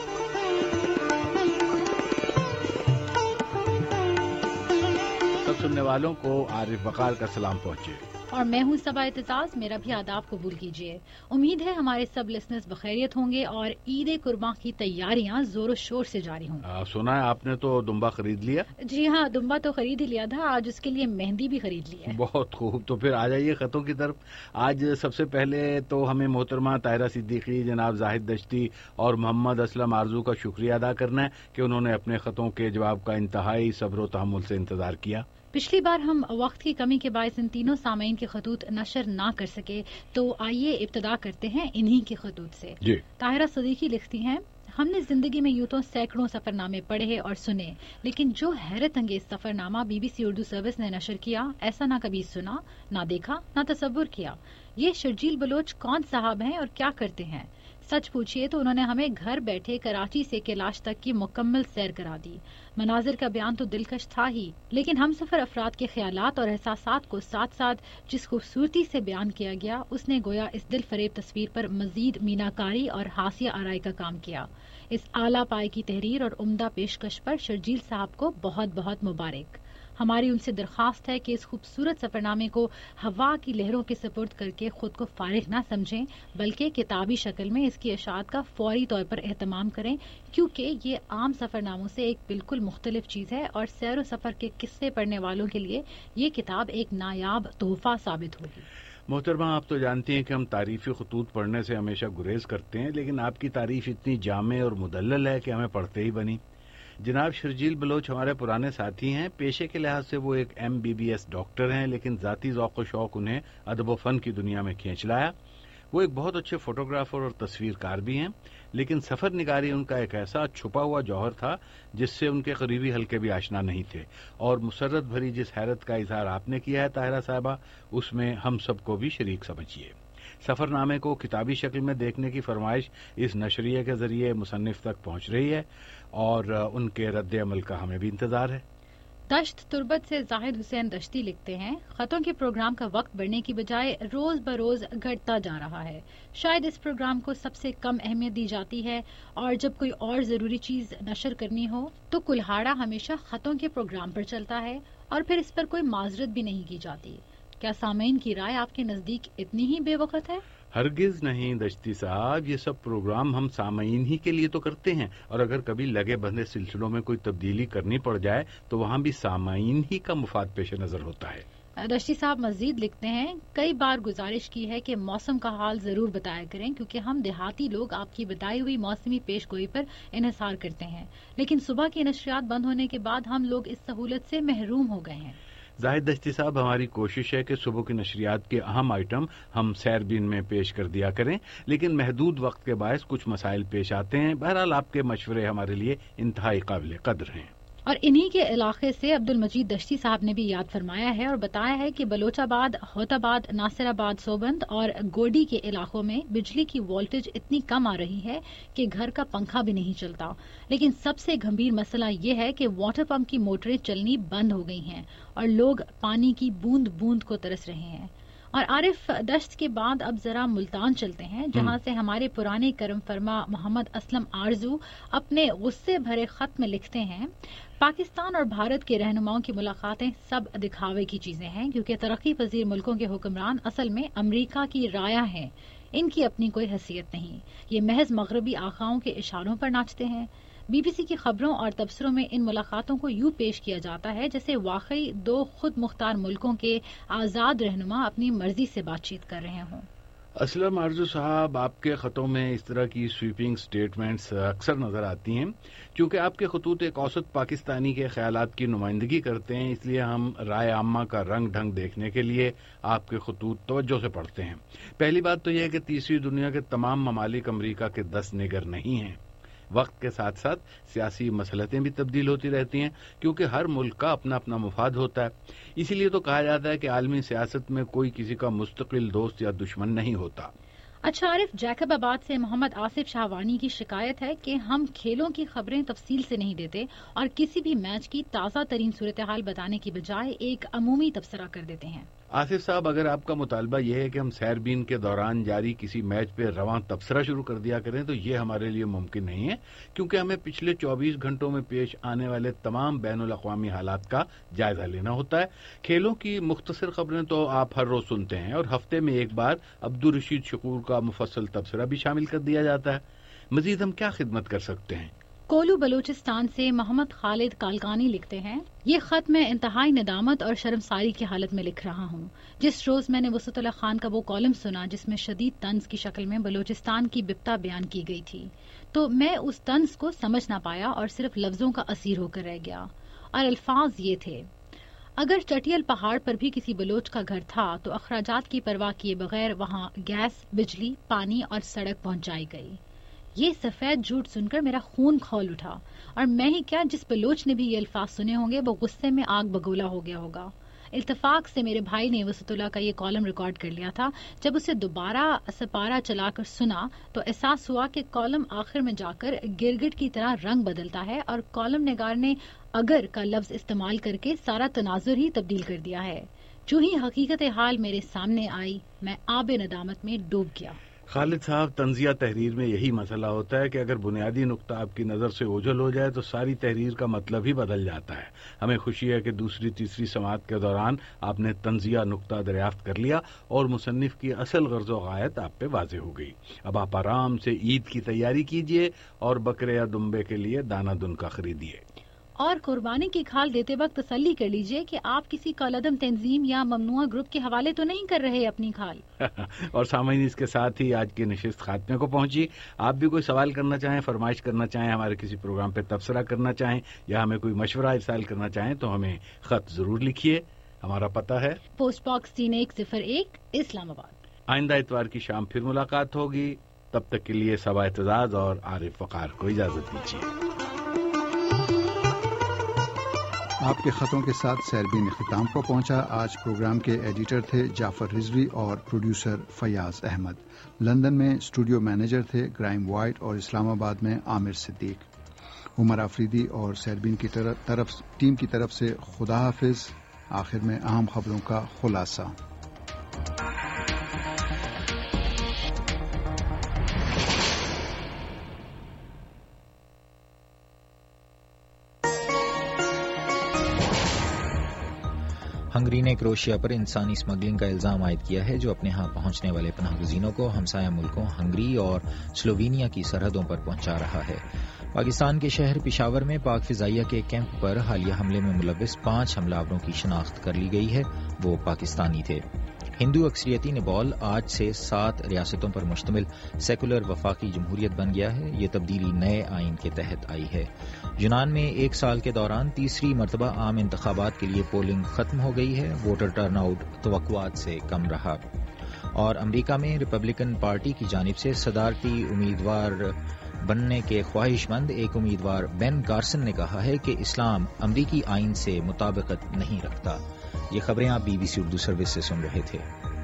सब सुनने वालों को आरिफ वकार का सलाम पहुंचे और मैं हूं सबा इत्तेज़ाज़, मेरा भी आदाब कबूल कीजिए। उम्मीद है हमारे सब लिसनर्स बखैरियत होंगे और ईद कुर्बान की तैयारियां जोरों शोर से जारी होंगी। सुना है आपने तो दुम्बा खरीद लिया? जी हाँ, दुम्बा तो खरीद ही लिया था, आज उसके लिए मेहंदी भी खरीद ली है। बहुत खूब, तो फिर आ जाइए खतों की तरफ। आज सबसे पहले तो हमें मोहतरमा ताहिरा सिद्दीकी, जनाब जाहिद दश्ती और मोहम्मद असलम आरजू का शुक्रिया अदा करना है कि उन्होंने अपने खतों के जवाब का इंतहाई सब्र व तहम्मुल से इंतजार किया। पिछली बार हम वक्त की कमी के बायस इन तीनों सामीन के खतूत नशर ना कर सके, तो आइए इब्तदा करते हैं इन्हीं के खतूत से। ताहिरा सदीकी लिखती हैं, हमने जिंदगी में यूं तो सैकड़ों सफरनामे पढ़े और सुने, लेकिन जो हैरत अंगेज सफरनामा बीबीसी उर्दू सर्विस ने नशर किया, ऐसा ना कभी सुना, ना देखा, ना तसव्वुर किया। ये शर्जील बलोच कौन साहब हैं और क्या करते हैं? सच पूछिए तो उन्होंने हमें घर बैठे कराची से कैलाश तक की मुकम्मल सैर करा दी। मनाजिर का बयान तो दिलकश था ही, लेकिन हम सफर अफराद के ख्यालात और एहसासात को साथ साथ जिस खूबसूरती से बयान किया गया, उसने गोया इस दिल फरेब तस्वीर पर मजीद मीनाकारी और हासिया आराई का काम किया। इस आला पाए की तहरीर और उम्दा पेशकश पर शर्जील साहब को बहुत बहुत मुबारक। हमारी उनसे दरख्वास्त है कि इस खूबसूरत सफरनामे को हवा की लहरों के सपुर्द करके खुद को फारिग ना समझें, बल्कि किताबी शक्ल में इसकी अशात का फौरी तौर पर एहतमाम करें, क्योंकि ये आम सफरनामों से एक बिल्कुल मुख्तलिफ चीज़ है और सैर व सफर के किस्से पढ़ने वालों के लिए ये किताब एक नायाब तोहफा साबित होगी। मोहतरमा, आप तो जानती हैं कि हम तारीफी खतूत पढ़ने से हमेशा गुरेज करते हैं, लेकिन आपकी तारीफ इतनी जामे और मुदल्लल है कि हमें पढ़ते ही बनी। जनाब शर्जील बलोच हमारे पुराने साथी हैं। पेशे के लिहाज से वो एक MBBS डॉक्टर हैं, लेकिन ज़ाती ज़ौक़ व शौक़ उन्हें अदब व फ़न की दुनिया में खींच लाया। वो एक बहुत अच्छे फोटोग्राफर और तस्वीरकार भी हैं, लेकिन सफ़र निगारी उनका एक ऐसा छुपा हुआ जौहर था जिससे उनके करीबी हल्के भी आशना नहीं थे। और मुसर्रत भरी जिस हैरत का इजहार आपने किया है ताहिरा साहबा, उसमें हम सबको भी शरीक समझिए। सफरनामे को किताबी शक्ल में देखने की फरमाइश इस नशरिये के जरिए मुसन्निफ तक पहुंच रही है और उनके रद्द अमल का हमें भी इंतजार है। दश्त तुर्बत से जाहिद हुसैन दश्ती लिखते हैं, खतों के प्रोग्राम का वक्त बढ़ने की बजाय रोज बरोज घटता जा रहा है। शायद इस प्रोग्राम को सबसे कम अहमियत दी जाती है और जब कोई और जरूरी चीज नशर करनी हो तो कुल्हाड़ा हमेशा खतों के प्रोग्राम पर चलता है اور پھر اس پر کوئی معذرت بھی نہیں کی جاتی. کیا سامعین کی رائے آپ کے نزدیک اتنی ہی بے وقت ہے؟ ہرگز نہیں دشتی صاحب، یہ سب پروگرام ہم سامعین ہی کے لیے تو کرتے ہیں، اور اگر کبھی لگے بندھے سلسلوں میں کوئی تبدیلی کرنی پڑ جائے تو وہاں بھی سامعین ہی کا مفاد پیش نظر ہوتا ہے. دشتی صاحب مزید لکھتے ہیں، کئی بار گزارش کی ہے کہ موسم کا حال ضرور بتایا کریں، کیونکہ ہم دیہاتی لوگ آپ کی بتائی ہوئی موسمی پیش گوئی پر انحصار کرتے ہیں، لیکن صبح کی نشریات بند ہونے کے بعد ہم لوگ اس سہولت سے محروم ہو گئے ہیں. زاہد دشتی صاحب، ہماری کوشش ہے کہ صبح کی نشریات کے اہم آئٹم ہم سیربین میں پیش کر دیا کریں، لیکن محدود وقت کے باعث کچھ مسائل پیش آتے ہیں. بہرحال آپ کے مشورے ہمارے لیے انتہائی قابل قدر ہیں. اور انہی کے علاقے سے عبد المجید دشتی صاحب نے بھی یاد فرمایا ہے اور بتایا ہے کہ بلوچ آباد، ہوت آباد، ناصر آباد، سوبند اور گوڈی کے علاقوں میں بجلی کی وولٹیج اتنی کم آ رہی ہے کہ گھر کا پنکھا بھی نہیں چلتا. لیکن سب سے گمبھیر مسئلہ یہ ہے کہ واٹر پمپ کی موٹریں چلنی بند ہو گئی ہیں اور لوگ پانی کی بوند بوند کو ترس رہے ہیں. اور عارف، دشت کے بعد اب ذرا ملتان چلتے ہیں، جہاں سے ہمارے پرانے کرم فرما محمد اسلم آرزو اپنے غصے بھرے خط میں لکھتے ہیں، پاکستان اور بھارت کے رہنماؤں کی ملاقاتیں سب دکھاوے کی چیزیں ہیں، کیونکہ ترقی پذیر ملکوں کے حکمران اصل میں امریکہ کی رایا ہیں. ان کی اپنی کوئی حیثیت نہیں، یہ محض مغربی آقاؤں کے اشاروں پر ناچتے ہیں. بی بی سی کی خبروں اور تبصروں میں ان ملاقاتوں کو یوں پیش کیا جاتا ہے جیسے واقعی دو خود مختار ملکوں کے آزاد رہنما اپنی مرضی سے بات چیت کر رہے ہوں. اسلم آرزو صاحب، آپ کے خطوں میں اس طرح کی سویپنگ سٹیٹمنٹس اکثر نظر آتی ہیں. چونکہ آپ کے خطوط ایک اوسط پاکستانی کے خیالات کی نمائندگی کرتے ہیں، اس لیے ہم رائے عامہ کا رنگ ڈھنگ دیکھنے کے لیے آپ کے خطوط توجہ سے پڑھتے ہیں. پہلی بات تو یہ ہے کہ تیسری دنیا کے تمام ممالک امریکہ کے 10 نگر نہیں ہیں. وقت کے ساتھ ساتھ سیاسی مصلحتیں بھی تبدیل ہوتی رہتی ہیں، کیونکہ ہر ملک کا اپنا اپنا مفاد ہوتا ہے. اسی لیے تو کہا جاتا ہے کہ عالمی سیاست میں کوئی کسی کا مستقل دوست یا دشمن نہیں ہوتا. اچھا عارف، جیکب آباد سے محمد آصف شاہوانی کی شکایت ہے کہ ہم کھیلوں کی خبریں تفصیل سے نہیں دیتے اور کسی بھی میچ کی تازہ ترین صورتحال بتانے کی بجائے ایک عمومی تبصرہ کر دیتے ہیں. آصف صاحب، اگر آپ کا مطالبہ یہ ہے کہ ہم سیربین کے دوران جاری کسی میچ پہ رواں تبصرہ شروع کر دیا کریں تو یہ ہمارے لیے ممکن نہیں ہے، کیونکہ ہمیں پچھلے 24 گھنٹوں میں پیش آنے والے تمام بین الاقوامی حالات کا جائزہ لینا ہوتا ہے. کھیلوں کی مختصر خبریں تو آپ ہر روز سنتے ہیں اور ہفتے میں ایک بار عبدالرشید شکور کا مفصل تبصرہ بھی شامل کر دیا جاتا ہے. مزید ہم کیا خدمت کر سکتے ہیں؟ کولو بلوچستان سے محمد خالد کالکانی لکھتے ہیں، یہ خط میں انتہائی ندامت اور شرمساری کی حالت میں لکھ رہا ہوں. جس روز میں نے وسعت اللہ خان کا وہ کالم سنا جس میں شدید طنز کی شکل میں بلوچستان کی بپتا بیان کی گئی تھی، تو میں اس طنز کو سمجھ نہ پایا اور صرف لفظوں کا اسیر ہو کر رہ گیا. اور الفاظ یہ تھے، اگر چٹیل پہاڑ پر بھی کسی بلوچ کا گھر تھا تو اخراجات کی پرواہ کیے بغیر وہاں گیس، بجلی، پانی اور سڑک پہنچائی گئی. یہ سفید جھوٹ سن کر میرا خون کھول اٹھا، اور میں ہی کیا، جس بلوچ نے بھی یہ الفاظ سنے ہوں گے وہ غصے میں آگ بگولا ہو گیا ہوگا. اتفاق سے میرے بھائی نے وسعت اللہ کا یہ کالم ریکارڈ کر لیا تھا. جب اسے دوبارہ سپارہ چلا کر سنا تو احساس ہوا کہ کالم آخر میں جا کر گرگٹ کی طرح رنگ بدلتا ہے اور کالم نگار نے اگر کا لفظ استعمال کر کے سارا تناظر ہی تبدیل کر دیا ہے. جو ہی حقیقت حال میرے سامنے آئی میں آب ندامت میں ڈوب گیا. خالد صاحب، تنزیہ تحریر میں یہی مسئلہ ہوتا ہے کہ اگر بنیادی نقطہ آپ کی نظر سے اوجھل ہو جائے تو ساری تحریر کا مطلب ہی بدل جاتا ہے. ہمیں خوشی ہے کہ دوسری تیسری سماعت کے دوران آپ نے تنزیہ نقطہ دریافت کر لیا اور مصنف کی اصل غرض و غایت آپ پہ واضح ہو گئی. اب آپ آرام سے عید کی تیاری کیجیے اور بکرے یا دمبے کے لیے دانہ دن کا خریدیے. اور قربانی کی کھال دیتے وقت تسلی کر لیجئے کہ آپ کسی کالعدم تنظیم یا ممنوعہ گروپ کے حوالے تو نہیں کر رہے اپنی کھال. اور سامعین، اس کے ساتھ ہی آج کی نشست خاتمے کو پہنچی. آپ بھی کوئی سوال کرنا چاہیں، فرمائش کرنا چاہیں، ہمارے کسی پروگرام پہ تبصرہ کرنا چاہیں یا ہمیں کوئی مشورہ ارسال کرنا چاہیں تو ہمیں خط ضرور لکھیے. ہمارا پتہ ہے پوسٹ باکس 3101 اسلام آباد. آئندہ اتوار کی شام پھر ملاقات ہوگی. تب تک کے لیے صبا اعتزاز اور عارف وقار کو اجازت دیجیے. آپ کے خطوں کے ساتھ سیربین اختتام کو پہنچا. آج پروگرام کے ایڈیٹر تھے جعفر رضوی اور پروڈیوسر فیاض احمد. لندن میں اسٹوڈیو مینیجر تھے گرائم وائٹ اور اسلام آباد میں عامر صدیق. عمر آفریدی اور سیربین کی ٹیم کی طرف سے خدا حافظ. آخر میں اہم خبروں کا خلاصہ. ہنگری نے کروشیا پر انسانی اسمگلنگ کا الزام عائد کیا ہے جو اپنے ہاں پہنچنے والے پناہ گزینوں کو ہمسایہ ملکوں ہنگری اور سلووینیا کی سرحدوں پر پہنچا رہا ہے۔ پاکستان کے شہر پشاور میں پاک فضائیہ کے کیمپ پر حالیہ حملے میں ملوث 5 حملہ آوروں کی شناخت کر لی گئی ہے، وہ پاکستانی تھے۔ ہندو اکثریتی نیپال آج سے 7 ریاستوں پر مشتمل سیکولر وفاقی جمہوریت بن گیا ہے۔ یہ تبدیلی نئے آئین کے تحت آئی ہے۔ یونان میں 1 سال کے دوران تیسری مرتبہ عام انتخابات کے لیے پولنگ ختم ہو گئی ہے، ووٹر ٹرن آؤٹ توقعات سے کم رہا۔ اور امریکہ میں ریپبلکن پارٹی کی جانب سے صدارتی امیدوار بننے کے خواہش مند ایک امیدوار بین کارسن نے کہا ہے کہ اسلام امریکی آئین سے مطابقت نہیں رکھتا۔ یہ خبریں آپ BBC اردو سروس سے سن رہے تھے۔